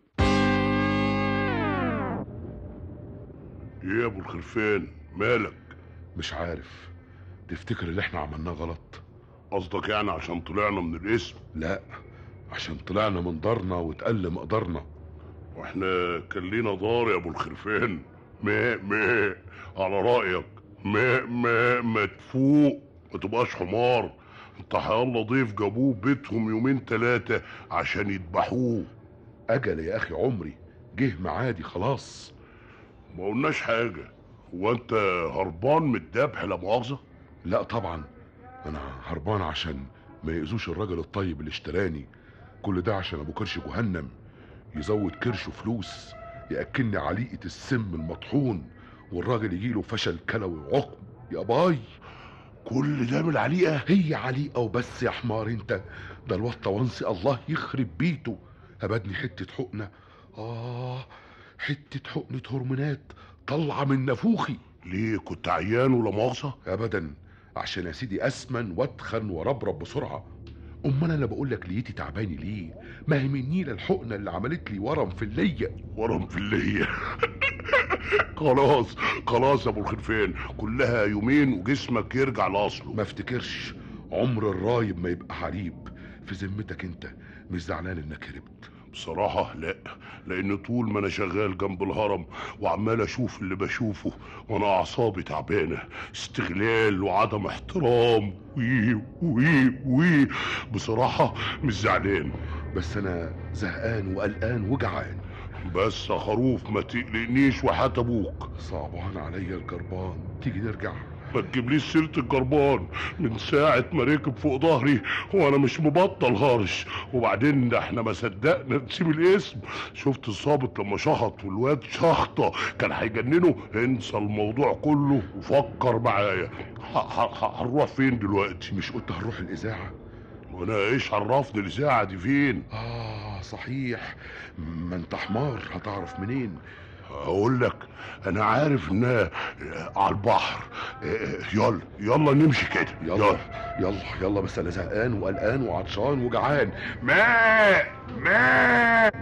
ايه يا ابو الخرفان مالك؟ مش عارف. تفتكر اللي احنا عملناه غلط؟ قصدك يعني عشان طلعنا من الاسم؟ لا، عشان طلعنا من دارنا واتقل مقدارنا. واحنا كان لينا دار يا ابو الخرفان. ما ما على رايك ما ما ما تفوق، ما تبقاش حمار. انت حيالله ضيف جابوه بيتهم يومين تلاتة عشان يذبحوه. اجل يا اخي، عمري جه معادي خلاص. ما قلناش حاجه. هو انت هربان من الذبح لا مؤاخذه؟ لا طبعا، انا هربان عشان ما يأذوش الراجل الطيب اللي اشتراني. كل ده عشان ابو كرش جهنم يزود كرشه فلوس، ياكلني عليقه السم المطحون، والراجل يجيله فشل كلوي وعقم. يا باي، كل ده من العليقه؟ هي عليقه وبس يا حمار انت. ده الواد طوانسي الله يخرب بيته هبدني حته حقنه. اه، حته حقنه هرمونات طالعه من نافوخي. ليه، كنت عيان ولا مؤاخذه؟ ابدا، عشان يا سيدي اسمن واتخن وربرب بسرعه. امال انا بقول لك ليتي تعباني ليه؟ ما هي من النيله الحقنه اللي عملت لي ورم في الليه. ورم في الليه؟ خلاص خلاص يا ابو الخرفان، كلها يومين وجسمك يرجع لاصله. ما افتكرش عمر الرايب ما يبقى حريب. في ذمتك انت مش زعلان انك هربت؟ بصراحة لا، لأن طول ما أنا شغال جنب الهرم وعمال أشوف اللي بشوفه وأنا أعصابي تعبانة، استغلال وعدم احترام وي وي وي بصراحة مش زعلان، بس أنا زهقان وقلقان وجعان. بس يا خروف ما تقلقنيش وحياة أبوك. صعبان عليا الجربان، تيجي نرجع؟ ما تجيبليش سيرة الجربان، من ساعة ما ركب فوق ظهري وانا مش مبطل هارش. وبعدين ده احنا ما صدقنا نسيب الاسم. شفت الظابط لما شخط والواد شخطة كان هيجننه؟ انسى الموضوع كله وفكر معايا. هنروح فين دلوقتي؟ مش قلت هنروح الإذاعة؟ وانا ايش عرفني الإذاعة دي فين؟ اه صحيح، ما انت حمار هتعرف منين؟ اقول لك انا عارف انها على البحر. يلا يلا نمشي كده. يلا يلا يلا، بس انا زهقان وقلقان وعطشان وجعان. ماء ماء.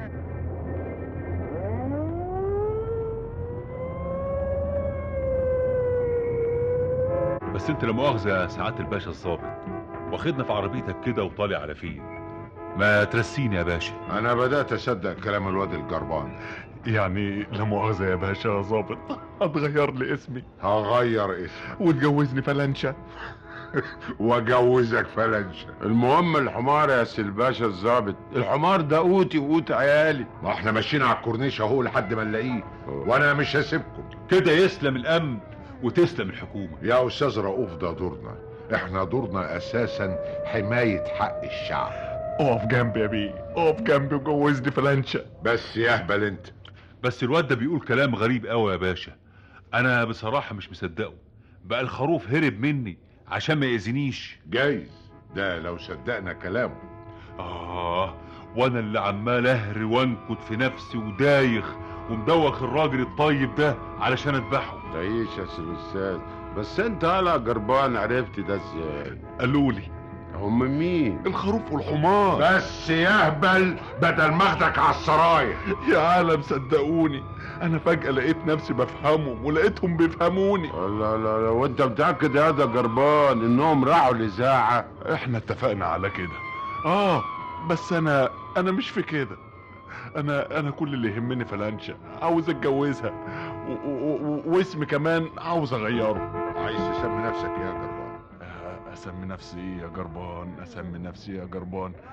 بس انت لا مؤاخذه يا سعاده الباشا الظابط، واخدنا في عربيتك كده وطالع على فين؟ ما ترسيني يا باشا. انا بدات اصدق كلام الواد الجربان. يعني لا مؤاخذة يا باشا يا ظابط، هتغير لي اسمي؟ هغير اسمك وتجوزني فلنشة واجوزك فلنشة. المهم الحمار يا سي الباشا الظابط، الحمار ده قوتي وقوت عيالي. ما احنا ماشيين على الكورنيش اهو لحد ما نلاقيه، وانا مش هسيبكم كده. يسلم الامن وتسلم الحكومة يا استاذ رؤوف. ده دورنا احنا، دورنا اساسا حماية حق الشعب. اقف جنبي يا بيه، اقف جنبي وجوزني فلنشة. بس يهبل انت. بس الواد ده بيقول كلام غريب قوي يا باشا، انا بصراحة مش مصدقه. بقى الخروف هرب مني عشان ما يأذينيش. جايز ده لو صدقنا كلامه. اه، وانا اللي عمال اهري وانكد في نفسي ودايخ ومدوخ الراجل الطيب ده علشان اذبحه. تعيش يا سي الاستاذ، بس انت هلا جربان عرفت ده ازاي؟ قالولي. هم مين؟ الخروف والحمار. بس يهبل بدل ما اخدك على السراير. يا عالم صدقوني، انا فجأة لقيت نفسي بفهمهم ولقيتهم بيفهموني. لا لا لا، وانت متأكد يا ده جربان انهم راحوا الاذاعة؟ احنا اتفقنا على كده. اه بس انا انا مش في كده. انا انا كل اللي يهمني فلانشا، عاوز اتجوزها واسمي كمان عاوز اغيره. عايز تسمي نفسك يا جربان؟ اسمي نفسي ايه يا جربان؟ اسمي نفسي يا جربان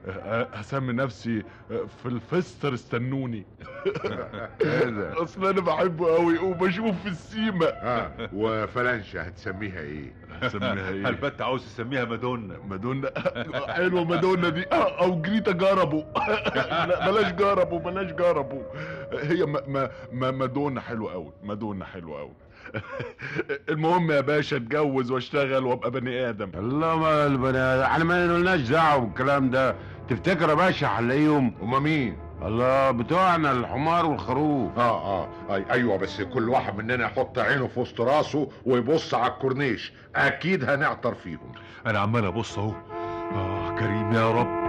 هسمي نفسي في الفستر استنوني. ايه ده؟ اصل انا بحبه قوي وبشوف في السيما. اه وفلانشة هتسميها ايه؟ هسميها ايه؟ البت عاوز تسميها مادونا. مادونا حلوه مادونا دي، او جريتا جربوا. لا بلاش جربوا بلاش جربوا. هي ما ما ما مادونا حلوه قوي، مادونا حلوه قوي. المهم يا باشا اتجوز واشتغل وابقى بني ادم. الله ما البني ادم، احنا ما لناش دعوه بالكلام ده. تفتكر يا باشا هنلاقيهم؟ هما مين؟ الله بتوعنا الحمار والخروف. اه اه أي ايوه، بس كل واحد مننا يحط عينه في وسط راسه ويبص على الكورنيش، اكيد هنعطر فيهم. انا عمال ابص اهو. اه كريم يا رب.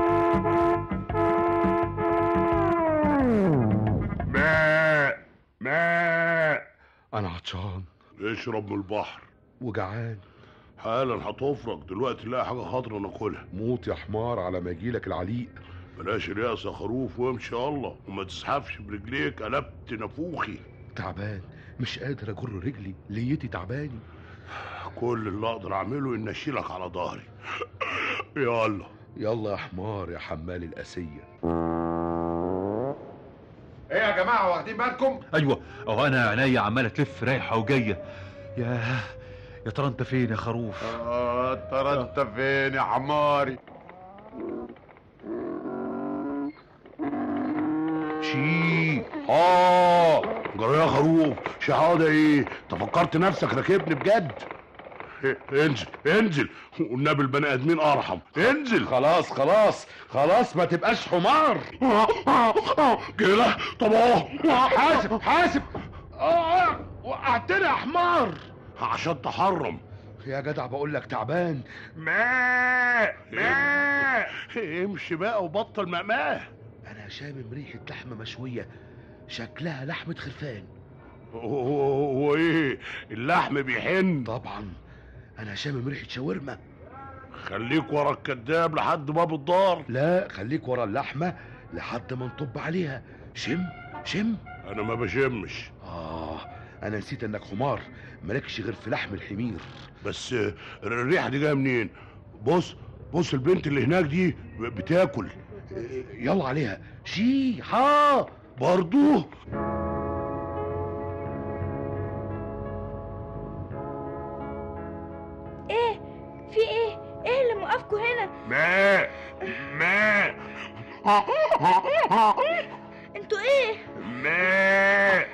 ماء ماء. انا عطشان. اشرب من البحر. وجعان. حالا هتفرج دلوقتي، لا حاجه خضرا ناكلها. موت يا حمار على ما يجيلك العليق. بلاش رياس يا خروف وامشي الله، وما تزحفش برجليك، قلبت نافوخي. تعبان مش قادر اجر رجلي، ليتي تعباني. كل اللي اقدر اعمله ان اشيلك على ظهري. يلا يلا يا حمار يا حمال الاسيه. ايه يا جماعه واخدين بالكم؟ ايوه اهو انا عينيا عماله تلف رايحه وجايه. يا يا ترى انت فين يا خروف؟ اه ترى انت فين يا حماري؟ شي اه جرى يا خروف، شهاده ايه؟ انت فكرت نفسك راكبني بجد؟ انزل انزل، والنبي البني ادمين ارحم، انزل. خلاص خلاص خلاص ما تبقاش حمار. كده طب اهو. حاسب حاسب. اه وقعتني يا حمار. عشان تحرم يا جدع، بقول لك تعبان. ماء ماء. امشي بقى وبطل مأماه. انا شامم ريحه لحمه مشويه، شكلها لحمه خرفان. هو ايه اللحم بيحن؟ طبعا انا شامم ريحه شاورما. خليك ورا الكداب لحد باب الدار. لا خليك ورا اللحمه لحد ما نطب عليها. شم شم. انا ما بشمش. اه انا نسيت انك حمار، مالكش غير في لحم الحمير. بس الريحه دي جايه منين؟ بص بص البنت اللي هناك دي بتاكل. يلا عليها. شي ها برضو. ايه في ايه؟ ايه اللي موقفكوا هنا؟ ماء ماء. انتوا ايه؟ ماء.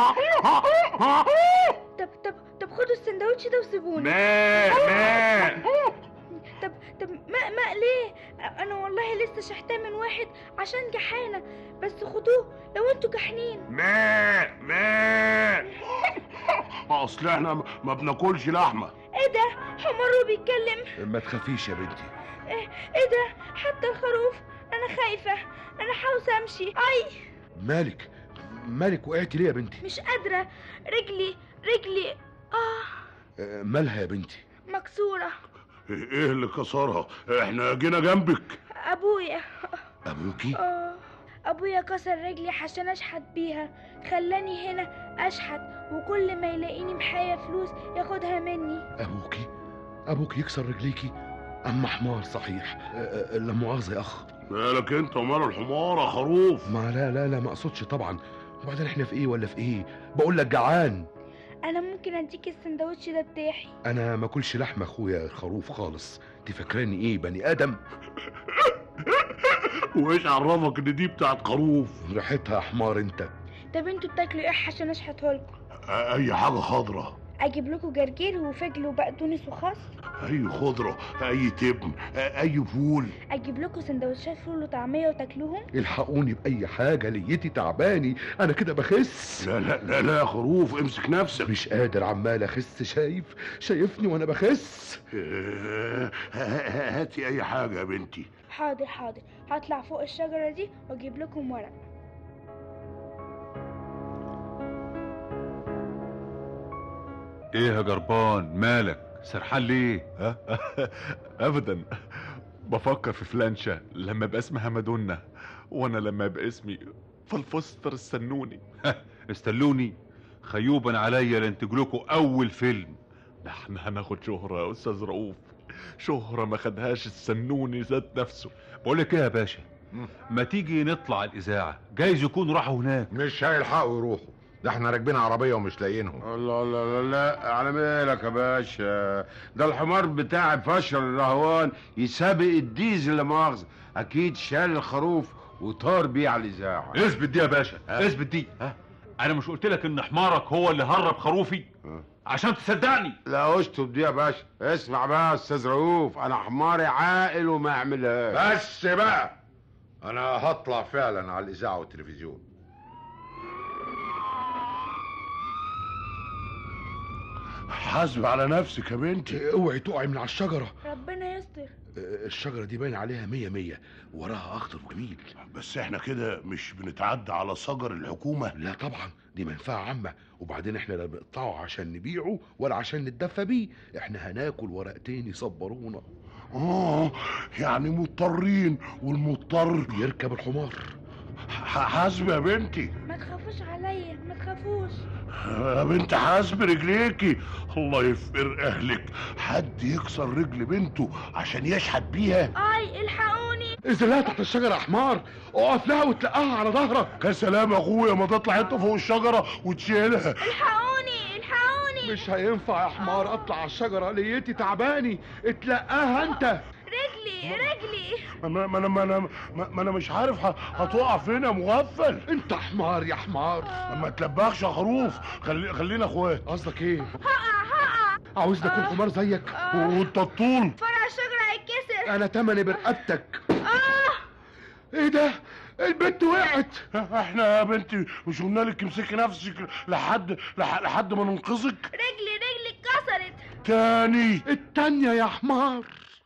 طب طب طب خدوا السندوتش ده وسيبوني. ماء ماء. طب طب ماء ماء ليه؟ انا والله لسه شحتاه من واحد عشان جحانه، بس خدوه لو انتوا جحنين. ماء ماء. اصل احنا ما بناكلش لحمه. ايه ده؟ حمار وبيتكلم. ما تخافيش يا بنتي. ايه ايه ده؟ حتى الخروف. انا خايفه، انا عاوزه امشي. اي مالك مالك وقعتي ليه يا بنتي؟ مش قادره، رجلي رجلي اه مالها يا بنتي؟ مكسوره. ايه اللي كسرها؟ احنا جينا جنبك. ابويا. ابوكي؟ اه ابويا كسر رجلي عشان اشحت بيها، خلاني هنا اشحت، وكل ما يلاقيني محايا فلوس ياخدها مني. ابوكي ابوك يكسر رجليكي؟ اما حمار صحيح. لا مؤاخذه يا اخ. مالك انت ومال الحمار يا خروف؟ ما لا لا لا ما اقصدش طبعا. وبعدين احنا في ايه ولا في ايه؟ بقول لك جعان. انا ممكن اديك السندوتش ده بتاعي. انا ما اكلش لحمه اخويا الخروف خالص. تفكرني ايه بني ادم؟ وايش عرفك ان دي بتاعت خروف؟ ريحتها حمار انت. طب انتوا بتاكلوا ايه عشان اشحته لكم؟ اي حاجه خضره. اجيب لكم جرجير وفجل وبقدونس وخس؟ اي خضره، اي تبن، اي فول. اجيب لكم سندوتشات فول وطعميه وتاكلوهم؟ الحقوني باي حاجه، ليتي تعباني انا كده بخس. لا لا لا لا يا خروف امسك نفسك. مش قادر عمال اخس. شايف شايفني وانا بخس. هاتي اي حاجه يا بنتي. حاضر حاضر، هطلع فوق الشجره دي واجيب لكم ورق. ايه يا جربان مالك سرحان ليه؟ ها؟ ابدا، بفكر في فلانشا لما يبقى اسمها مادونا، وانا لما يبقى اسمي فالفستر استنوني. استنوني خيوبا عليا لانتج لكم اول فيلم. ده احنا هناخد شهرة يا استاذ رؤوف، شهرة ما خدهاش السنوني ذات نفسه. بقول لك ايه يا باشا، ما تيجي نطلع الاذاعه، جايز يكونوا راحوا هناك. مش هيلحقوا يروحوا، ده احنا راكبين عربيه ومش لاقيينهم. الله الله لا لا على مالك يا باشا، ده الحمار بتاع فشل الرهوان يسابق الديزل لا مؤاخذه، اكيد شال الخروف وطار بيه على الاذاعه. اثبت دي يا باشا، اثبت دي. ها انا مش قلت لك ان حمارك هو اللي هرب خروفي عشان تصدقني؟ لا اشطب دي يا باشا. اسمع بقى يا استاذ رؤوف، انا حماري عاقل وما يعملهاش. بس بقى انا هطلع فعلا على الاذاعه والتلفزيون. حاسب على نفسك يا بنتي، اوعي تقعي من على الشجره. ربنا يستر. الشجره دي باين عليها مية مية، وراها اخضر وجميل. بس احنا كده مش بنتعدى على شجر الحكومه؟ لا طبعا، دي منفعه عامه، وبعدين احنا لا بنقطعه عشان نبيعه ولا عشان نتدفى بيه، احنا هناكل ورقتين يصبرونا. اه يعني مضطرين، والمضطر يركب الحمار. حاسب يا بنتي. ما تخافوش عليا، ما تخافوش يا بنت، حاسب رجليكي، الله يفقر اهلك. حد يكسر رجل بنته عشان يشحت بيها؟ اي الحقوني. انزلها تحت الشجره يا حمار، اقف لها وتلقاها على ظهرك. يا سلام يا اخويا، ما تطلع انت فوق الشجره وتشيلها. الحقوني الحقوني. مش هينفع يا حمار اطلع على الشجره، ليتي تعباني، اتلقاها انت. رجلي رجلي. ما ما انا ما انا ما انا مش عارف هتقع فين يا مغفل. انت حمار يا حمار. ما تلبخش يا خروف، خلي خلينا اخوات. قصدك ايه؟ هقع هقع. عاوزني اكون حمار زيك؟ وانت الطول فرع الشجره هيتكسر. انا تمني برقبتك. اه ايه ده؟ البنت وقعت. احنا يا بنتي مش قلنا لك امسكي نفسك لحد لحد ما ننقذك؟ رجلي رجلي اتكسرت. تاني؟ التانية يا حمار.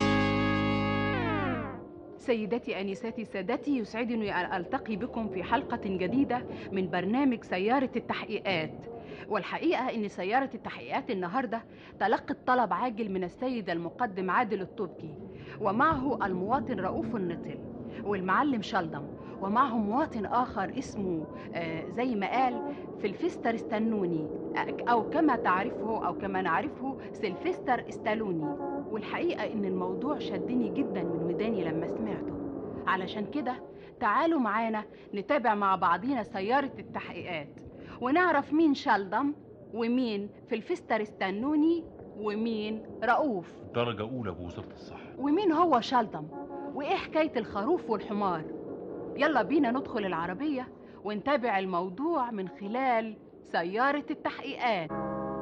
سيداتي أنساتي سادتي، يسعدني أن ألتقي بكم في حلقة جديدة من برنامج سيارة التحقيقات. والحقيقة إن سيارة التحقيقات النهاردة تلقت طلب عاجل من السيد المقدم عادل الطبكي، ومعه المواطن رؤوف النطل والمعلم شلدم، ومعه مواطن آخر اسمه آه زي ما قال فلفستر استنوني، أو كما تعرفه أو كما نعرفه سلفستر استالوني. والحقيقة إن الموضوع شدني جدا من وداني لما سمعته، علشان كده تعالوا معانا نتابع مع بعضينا سيارة التحقيقات ونعرف مين شلدم ومين فلفستر استنوني ومين رؤوف درجة أولى بوزارة الصحة، ومين هو شلدم وإيه حكاية الخروف والحمار. يلا بينا ندخل العربية ونتابع الموضوع من خلال سيارة التحقيقات.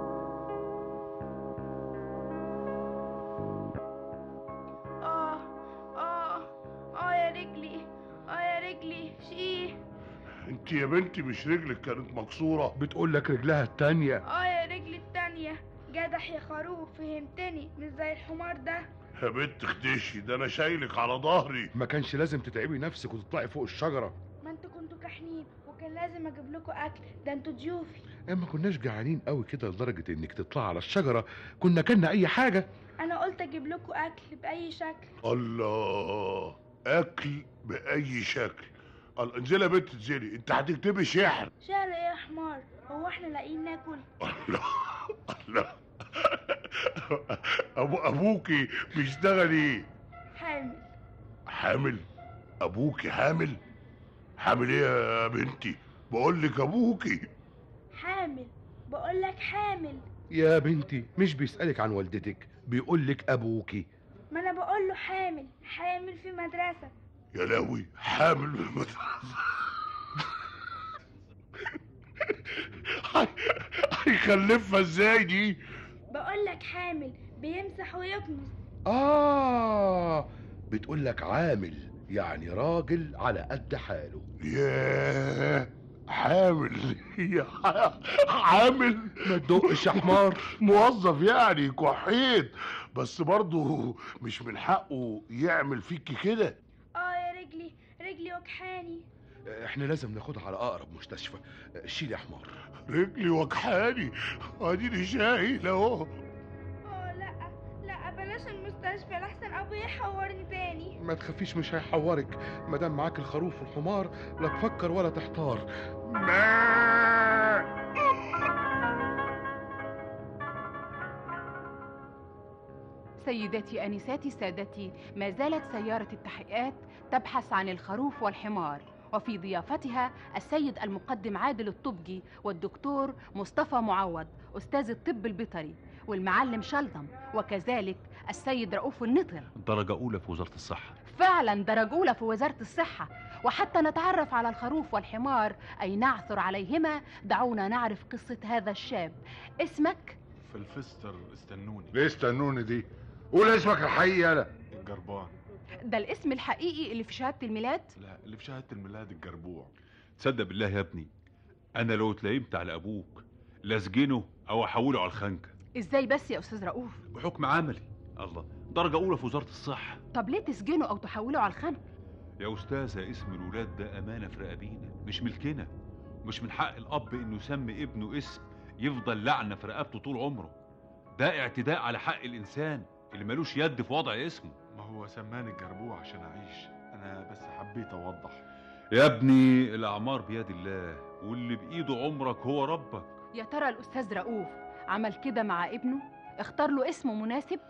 اه اه اه يا رجلي، اه يا رجلي شقيه. انت يا بنتي مش رجلك كانت مكسوره؟ بتقول لك رجلها التانية. اه يا رجلي التانية. جدح يا خروف، فهمتني، مش زي الحمار ده. يا بنت خدشي، ده انا شايلك على ظهري. ما كانش لازم تتعبي نفسك وتطلعي فوق الشجره. ما انتوا كنتوا كحنين وكان لازم اجيب لكم اكل، ده انتوا ضيوفي. اما كناش جعانين قوي كده لدرجه انك تطلعي على الشجره، كنا كلنا اي حاجه. انا قلت اجيب لكم اكل باي شكل. الله، اكل باي شكل. انزلي يا بنت انزلي، انت هتكتبي شعر. شعر ايه يا حمار؟ هو احنا لاقيين ناكل؟ الله الله. أبو ابوكي بيشتغل ايه؟ حامل. حامل؟ ابوكي حامل؟ حامل ايه يا بنتي؟ بقول لك ابوكي حامل. بقول لك حامل يا بنتي. مش بيسألك عن والدتك، بيقول لك ابوكي. ما انا بقول له حامل، حامل في مدرسة. يا لهوي، حامل في المدرسة. هيخلفها ازاي دي؟ بقول لك حامل، بيمسح ويكنس. اه بتقول لك عامل، يعني راجل على قد حاله. ياه، حامل. يا حامل. ما تدقش يا حمار. موظف يعني كحيت، بس برضه مش من حقه يعمل فيكي كده. اه يا رجلي، رجلي وجحاني. احنا لازم ناخدها على اقرب مستشفى. شيل يا حمار. رجلي وجحاني، اديني شايل اهو. اه لا لا، بلاش المستشفى لحسن ابويا يحورني تاني. ما تخافيش، مش هيحورك، ما دام معاك الخروف والحمار لا تفكر ولا تحتار. سيداتي أنساتي سادتي، ما زالت سيارة التحقيقات تبحث عن الخروف والحمار، وفي ضيافتها السيد المقدم عادل الطبجي والدكتور مصطفى معوض أستاذ الطب البيطري والمعلم شلضم، وكذلك السيد رؤوف النطر. درجة أولى في وزارة الصحة. فعلا درجة أولى في وزارة الصحة. وحتى نتعرف على الخروف والحمار أي نعثر عليهما، دعونا نعرف قصة هذا الشاب. اسمك؟ فلفستر استنوني. ليه استنوني دي؟ قول اسمك الحقيقي. يالا الجربان. ده الاسم الحقيقي اللي في شهادة الميلاد؟ لا، اللي في شهادة الميلاد الجربوع. تصدق بالله يا ابني، أنا لو اتلايمت على أبوك لاسجنه أو أحوله على الخنكة. إزاي بس يا أستاذ رؤوف؟ بحكم عملي. الله، درجة أولى في وزارة الصحة. طب ليه تسجنه أو تحوله على الخنكة؟ يا أستاذة، اسم الولاد ده أمانة في رقابينا، مش ملكنا. مش من حق الأب إنه يسمي ابنه اسم يفضل لعنة في رقبته طول عمره. ده اعتداء على حق الإنسان اللي ملوش يد في وضع اسمه. ما هو سماني الجربوع عشان أعيش، أنا بس حبيت أوضح. يا ابني، الأعمار بيد الله، واللي بإيده عمرك هو ربك. يا ترى الأستاذ رؤوف عمل كده مع ابنه؟ اختار له اسم مناسب؟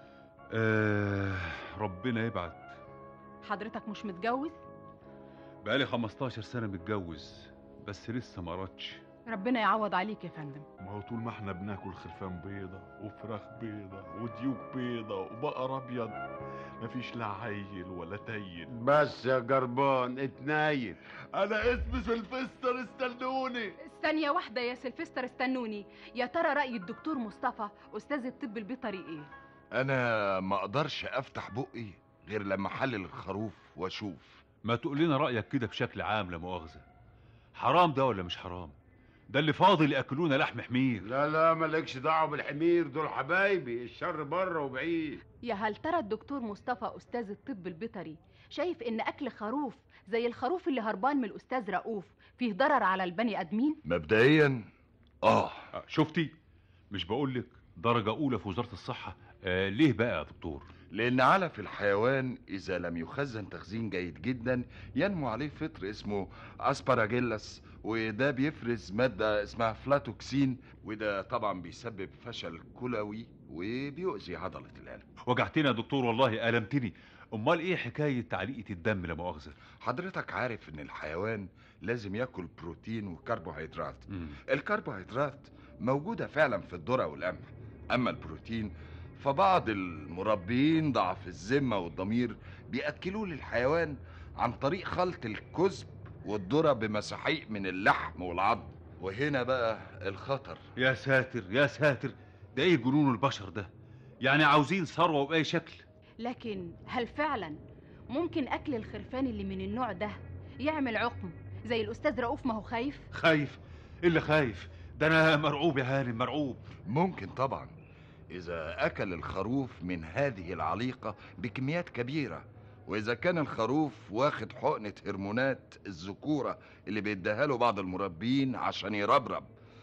آه، ربنا يبعد. حضرتك مش متجوز؟ بقالي خمستاشر سنة متجوز، بس لسه ما قرتش. ربنا يعوض عليك يا فندم. ما هو طول ما احنا بناكل خرفان بيضة وفراخ بيضة وديوك بيضة وبقر ابيض، مفيش لا عيل ولا تيل. بس يا جربان اتنايل. انا اسمي سلفستر استنوني. ثانية واحدة يا سلفستر استنوني. يا ترى رأي الدكتور مصطفى أستاذ الطب البيطري إيه؟ أنا ما أقدرش أفتح بقي غير لما أحلل الخروف وأشوف. ما تقول لنا رأيك كده بشكل عام، لا مؤاخذة. حرام ده ولا مش حرام؟ ده اللي فاضل ياكلونا لحم حمير. لا لا، مالكش دعوه بالحمير، دول حبايبي، الشر بره وبعيد. يا هل ترى الدكتور مصطفى أستاذ الطب البيطري شايف إن أكل خروف زي الخروف اللي هربان من الأستاذ رؤوف فيه ضرر على البني آدمين؟ مبدئيا آه. آه، شفتي؟ مش بقولك درجة أولى في وزارة الصحة؟ آه، ليه بقى يا دكتور؟ لأن علف الحيوان إذا لم يخزن تخزين جيد جدا ينمو عليه فطر اسمه أسباراجيلاس، وده بيفرز مادة اسمها فلاتوكسين، وده طبعا بيسبب فشل كلوي وبيؤذي عضلة القلب. وجعتني يا دكتور والله، ألمتني. أمال إيه حكاية تعليقة الدم لا مؤاخذة؟ حضرتك عارف إن الحيوان لازم ياكل بروتين وكربوهيدرات. مم. الكربوهيدرات موجودة فعلا في الذرة والقمح، أما البروتين فبعض المربين ضعف الذمة والضمير بيأكلوه للحيوان عن طريق خلط الكزب والذرة بمساحيق من اللحم والعظم، وهنا بقى الخطر. يا ساتر يا ساتر، ده ايه جنون البشر ده؟ يعني عاوزين ثروة بأي شكل. لكن هل فعلا ممكن أكل الخرفان اللي من النوع ده يعمل عقم زي الأستاذ رؤوف؟ ما هو خايف. خايف؟ إيه اللي خايف؟ ده أنا مرعوب يا هانم، مرعوب. ممكن طبعا إذا أكل الخروف من هذه العليقة بكميات كبيرة، وإذا كان الخروف واخد حقنة هرمونات الذكورة اللي بيديها له بعض المربين عشان يربرب،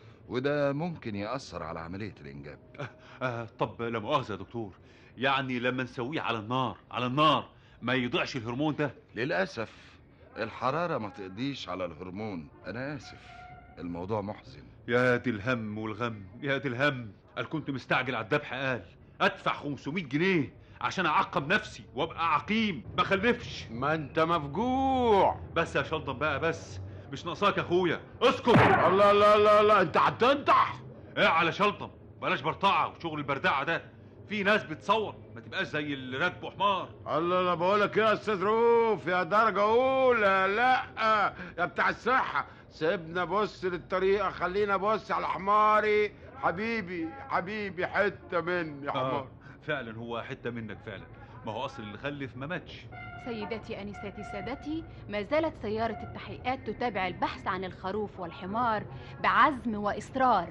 وده ممكن يأثر على عملية الإنجاب. آه آه طب لا مؤاخذة يا دكتور، يعني لما نسويه على النار على النار ما يضيعش الهرمون ده؟ للأسف الحرارة ما تقضيش على الهرمون. أنا آسف، الموضوع محزن. يا دي الهم والغم، يا دي الهم. قال كنت مستعجل على الذبح، قال ادفع خمسمية جنيه عشان اعقم نفسي وابقى عقيم ما خلفش. ما انت مفجوع. بس يا شلطن بقى، بس مش ناقصاك يا اخويا، اسكت. الله لا لا لا، انت هتنطح. ايه على شلطن، بلاش برطعه وشغل البردعه ده. في ناس بتصور، ما تبقاش زي اللي راكبه حمار. الله، انا بقولك يا استاذ رؤوف، يا درجه اولى، لا يا بتاع الصحه، سيبنا بص للطريقه، خلينا بص على حماري. حبيبي حبيبي، حته مني يا حمار. آه فعلا هو حته منك فعلا، ما هو اصل اللي خلف ما ماتش. سيداتي انساتي سادتي، ما زالت سيارة التحقيقات تتابع البحث عن الخروف والحمار بعزم وإصرار.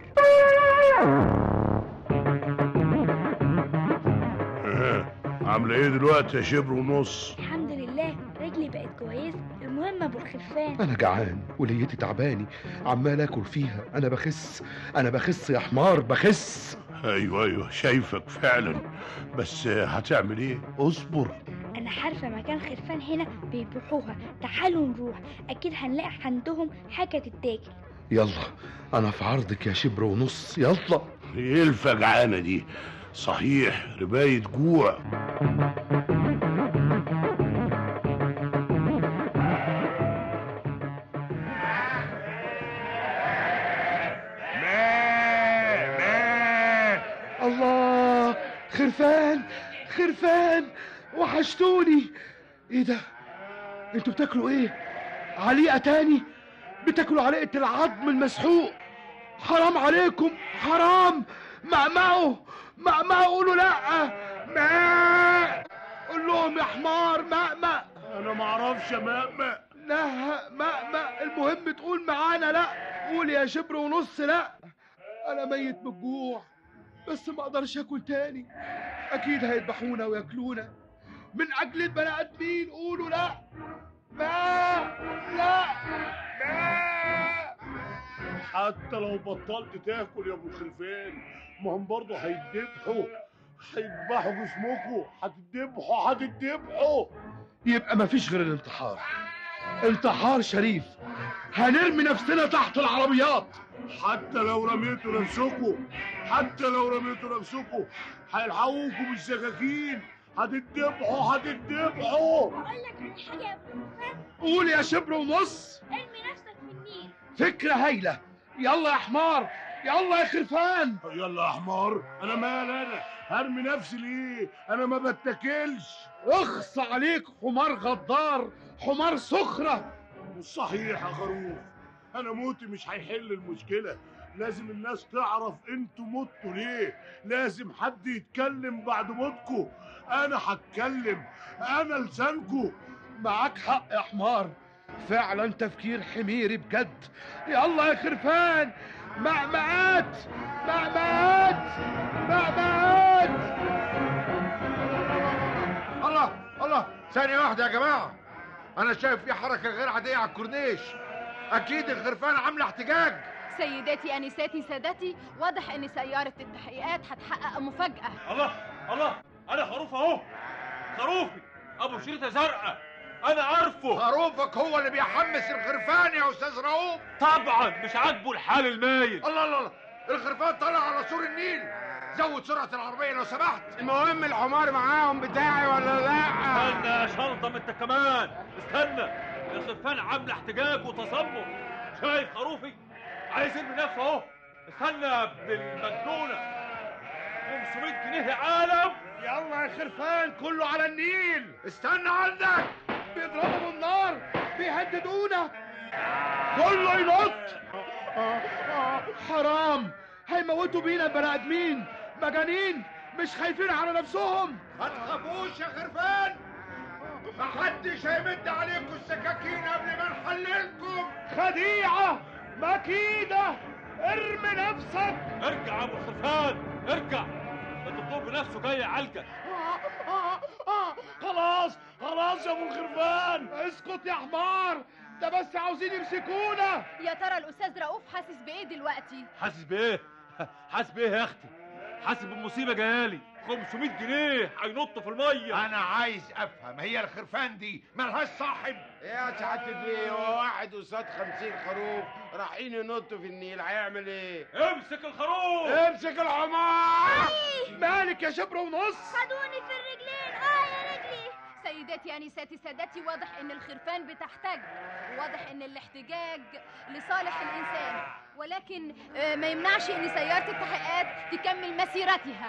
عامله ايه دلوقتي يا شبر ونص؟ الحمد لله، رجلي بقت كويسه. المهم ابو الخرفان، انا جعان وليتي تعباني، عمال اكل فيها. انا بخس انا بخس يا حمار، بخس. ايوه ايوه شايفك فعلا، بس هتعمل ايه؟ اصبر. انا عارفه مكان خرفان هنا بيبيعوها، تعالوا نروح، اكيد هنلاقي عندهم حاجه تتاكل. يلا انا في عرضك يا شبر ونص، يلا. ايه الفجعانه دي؟ صحيح رباية جوع. الله، خرفان خرفان وحشتوني. ايه ده؟ انتوا بتاكلوا ايه؟ عليقة تاني؟ بتاكلوا عليقة العظم المسحوق؟ حرام عليكم، حرام. مقمقوا مقمقوا، قولوا لا. ما قول لهم يا حمار مقمق. انا معرفش مقمق. لا مقمق، المهم تقول معانا لا. قول يا شبر ونص لا. انا ميت من الجوع بس ما اقدرش اكل تاني. اكيد هيذبحونا وياكلونا من اجل البني ادمين. قولوا لا. ما لا ما حتى لو بطلت تاكل يا ابو الخلفان ما هم برضه هيتذبحوا، هيذبحوا جسمكم، هتذبحوا هتذبحوا. يبقى مفيش غير الانتحار. انتحار شريف. هنرمي نفسنا تحت العربيات. حتى لو رميتوا نفسكم حتى لو رميتوا نفسكم هيلحقوكم بالسكاكين. هتذبحوا هتذبحوا. اقول لك على حاجه يا ابو الخلفان. قول يا شبر ونص. ارمي نفسك في النيل. فكره هايله. يلا يا حمار، يلا يا خرفان. يلا يا حمار. انا مال انا هرمي نفسي ليه؟ انا ما بتاكلش. اخص عليك حمار غدار، حمار سخره. مش صحيح يا خروف. انا موتي مش هيحل المشكله. لازم الناس تعرف انتوا متوا ليه. لازم حد يتكلم بعد موتكم. انا هتكلم، انا لسانكم. معاك حق يا حمار، فعلا تفكير حميري بجد. يلا يا خرفان. مقمقات مقمقات مقمقات. الله الله، ثانية واحدة يا جماعة. أنا شايف في حركة غير عادية على الكورنيش. أكيد الخرفان عاملة احتجاج. سيداتي انساتي سادتي، واضح ان سيارة التحقيقات هتحقق مفاجأة. الله الله، انا خروف اهو، خروفي ابو شريطة زرقاء، انا عارفه. خروفك هو اللي بيحمس الخرفان يا استاذ رؤوف. طبعا مش عاجبه الحال المايل. الله الله الله، الخرفان طلع على سور النيل. زود سرعة العربية لو سمحت. المهم الحمار معاهم بتاعي ولا لا؟ استنى يا شنطة انت كمان، استنى. الخرفان عاملة احتجاج وتصمم. شايف خروفي عايز يرمي نفسه اهو. استنى يا ابن المجنونة. خمسمية جنيه يا عالم. يلا يا خرفان، كله على النيل. استنى عندك. بيضربوا بالنار، بيهددونا. كله ينط. حرام، هيموتوا بينا البني ادمين. مجانين، مش خايفين على نفسهم. ما تخافوش يا خرفان، محدش هيمد عليكم السكاكين قبل ما نحللكم. خديعة مكيدة. ارمي نفسك. ارجع يا ابو الخرفان، ارجع. الدكتور بنفسه جاي يعالجك. خلاص خلاص يا ابو الخرفان، اسكت يا حمار. ده بس عاوزين يمسكونا. يا ترى الاستاذ رؤوف حاسس بايه دلوقتي؟ حاسس بايه؟ حاسس بايه يا اختي؟ حاسس بالمصيبه جايالي. خمسمية جنيه هينطوا في الميه. انا عايز افهم، هي الخرفان دي مالهاش صاحب؟ يا سعادة البيه، هو واحد قصاد خمسين خروف رايحين ينطوا في النيل، هيعمل ايه؟ امسك الخروف. امسك الحمار. مالك يا شبر ونص؟ خدوني في الرجلين. اه يا رجلي. سيداتي انساتي سادتي، واضح ان الخرفان بتحتاج، وواضح ان الاحتجاج لصالح الانسان، ولكن آه، ما يمنعش ان سيارة التحقيقات تكمل مسيرتها.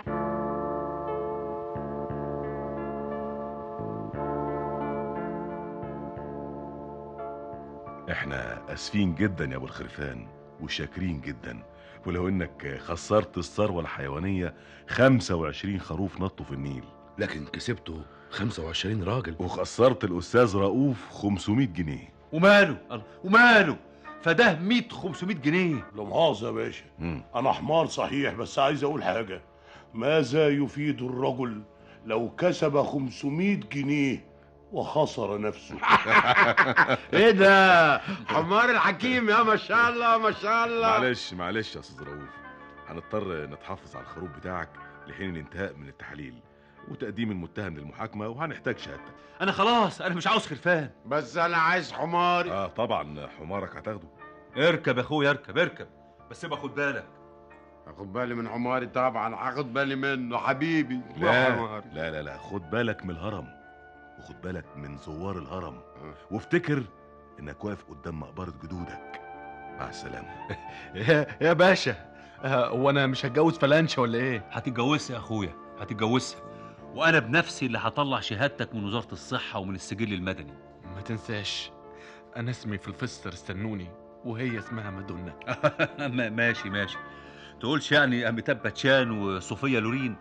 احنا اسفين جدا يا ابو الخرفان وشاكرين جدا، ولو انك خسرت الثروه الحيوانيه خمسة وعشرين خروف نطوا في النيل، لكن كسبته خمسة وعشرين راجل، وخسرت الاستاذ رؤوف خمسمية جنيه. وماله وماله، فده مية خمسمية جنيه. لا مؤاخذة يا باشا، انا حمار صحيح، بس عايز اقول حاجه. ماذا يفيد الرجل لو كسب خمسمية جنيه وخسر نفسه؟ ايه ده؟ حمار الحكيم يا ما شاء الله ما شاء الله. معلش معلش يا استاذ رؤوف، هنضطر نتحفظ على الخروف بتاعك لحين الانتهاء من التحليل وتقديم المتهم للمحاكمه، وهنحتاج شهادتك. انا خلاص، انا مش عاوز خرفان، بس انا عايز حماري. اه طبعا حمارك هتاخده. اركب يا اخويا، اركب اركب، بس ابقى خد بالك اخد بالي من عماري طبعا، هاخد بالي منه حبيبي. لا لا لا لا خد بالك من الهرم، وخد بالك من زوار الهرم، وافتكر انك واقف قدام مقبرة جدودك. مع السلامة. يا يا باشا، هو انا مش هتجوز فلانشة ولا ايه؟ هتتجوزها يا اخويا، هتتجوزها، وانا بنفسي اللي هطلع شهادتك من وزارة الصحة ومن السجل المدني. ما تنساش انا اسمي في الفستر استنوني، وهي اسمها مادونا. ماشي ماشي، تقولش يعني اميتاب باتشان وصوفيا لورين.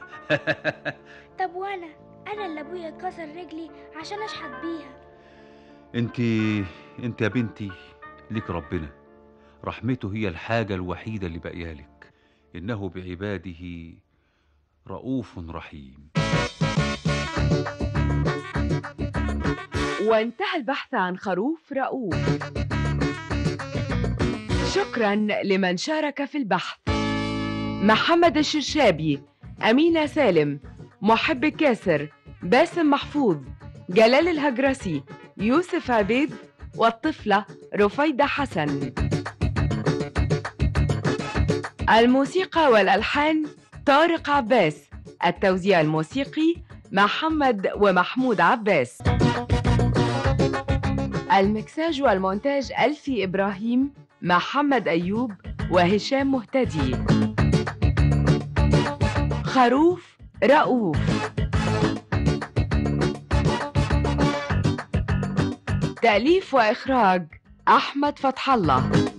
طب وانا انا اللي ابويا كسر رجلي عشان اشحت بيها. انت انت يا بنتي ليك ربنا، رحمته هي الحاجة الوحيدة اللي باقيالك، انه بعباده رؤوف رحيم. وانتهى البحث عن خروف رؤوف. شكرا لمن شارك في البحث: محمد الشرشابي، أمينة سالم، محب كاسر، باسم محفوظ، جلال الهجرسي، يوسف عبيد، والطفلة رفيدة حسن. الموسيقى والألحان طارق عباس، التوزيع الموسيقي محمد ومحمود عباس، المكساج والمونتاج ألفي إبراهيم، محمد أيوب وهشام مهتدي. خروف رؤوف. تأليف وإخراج أحمد فتح الله.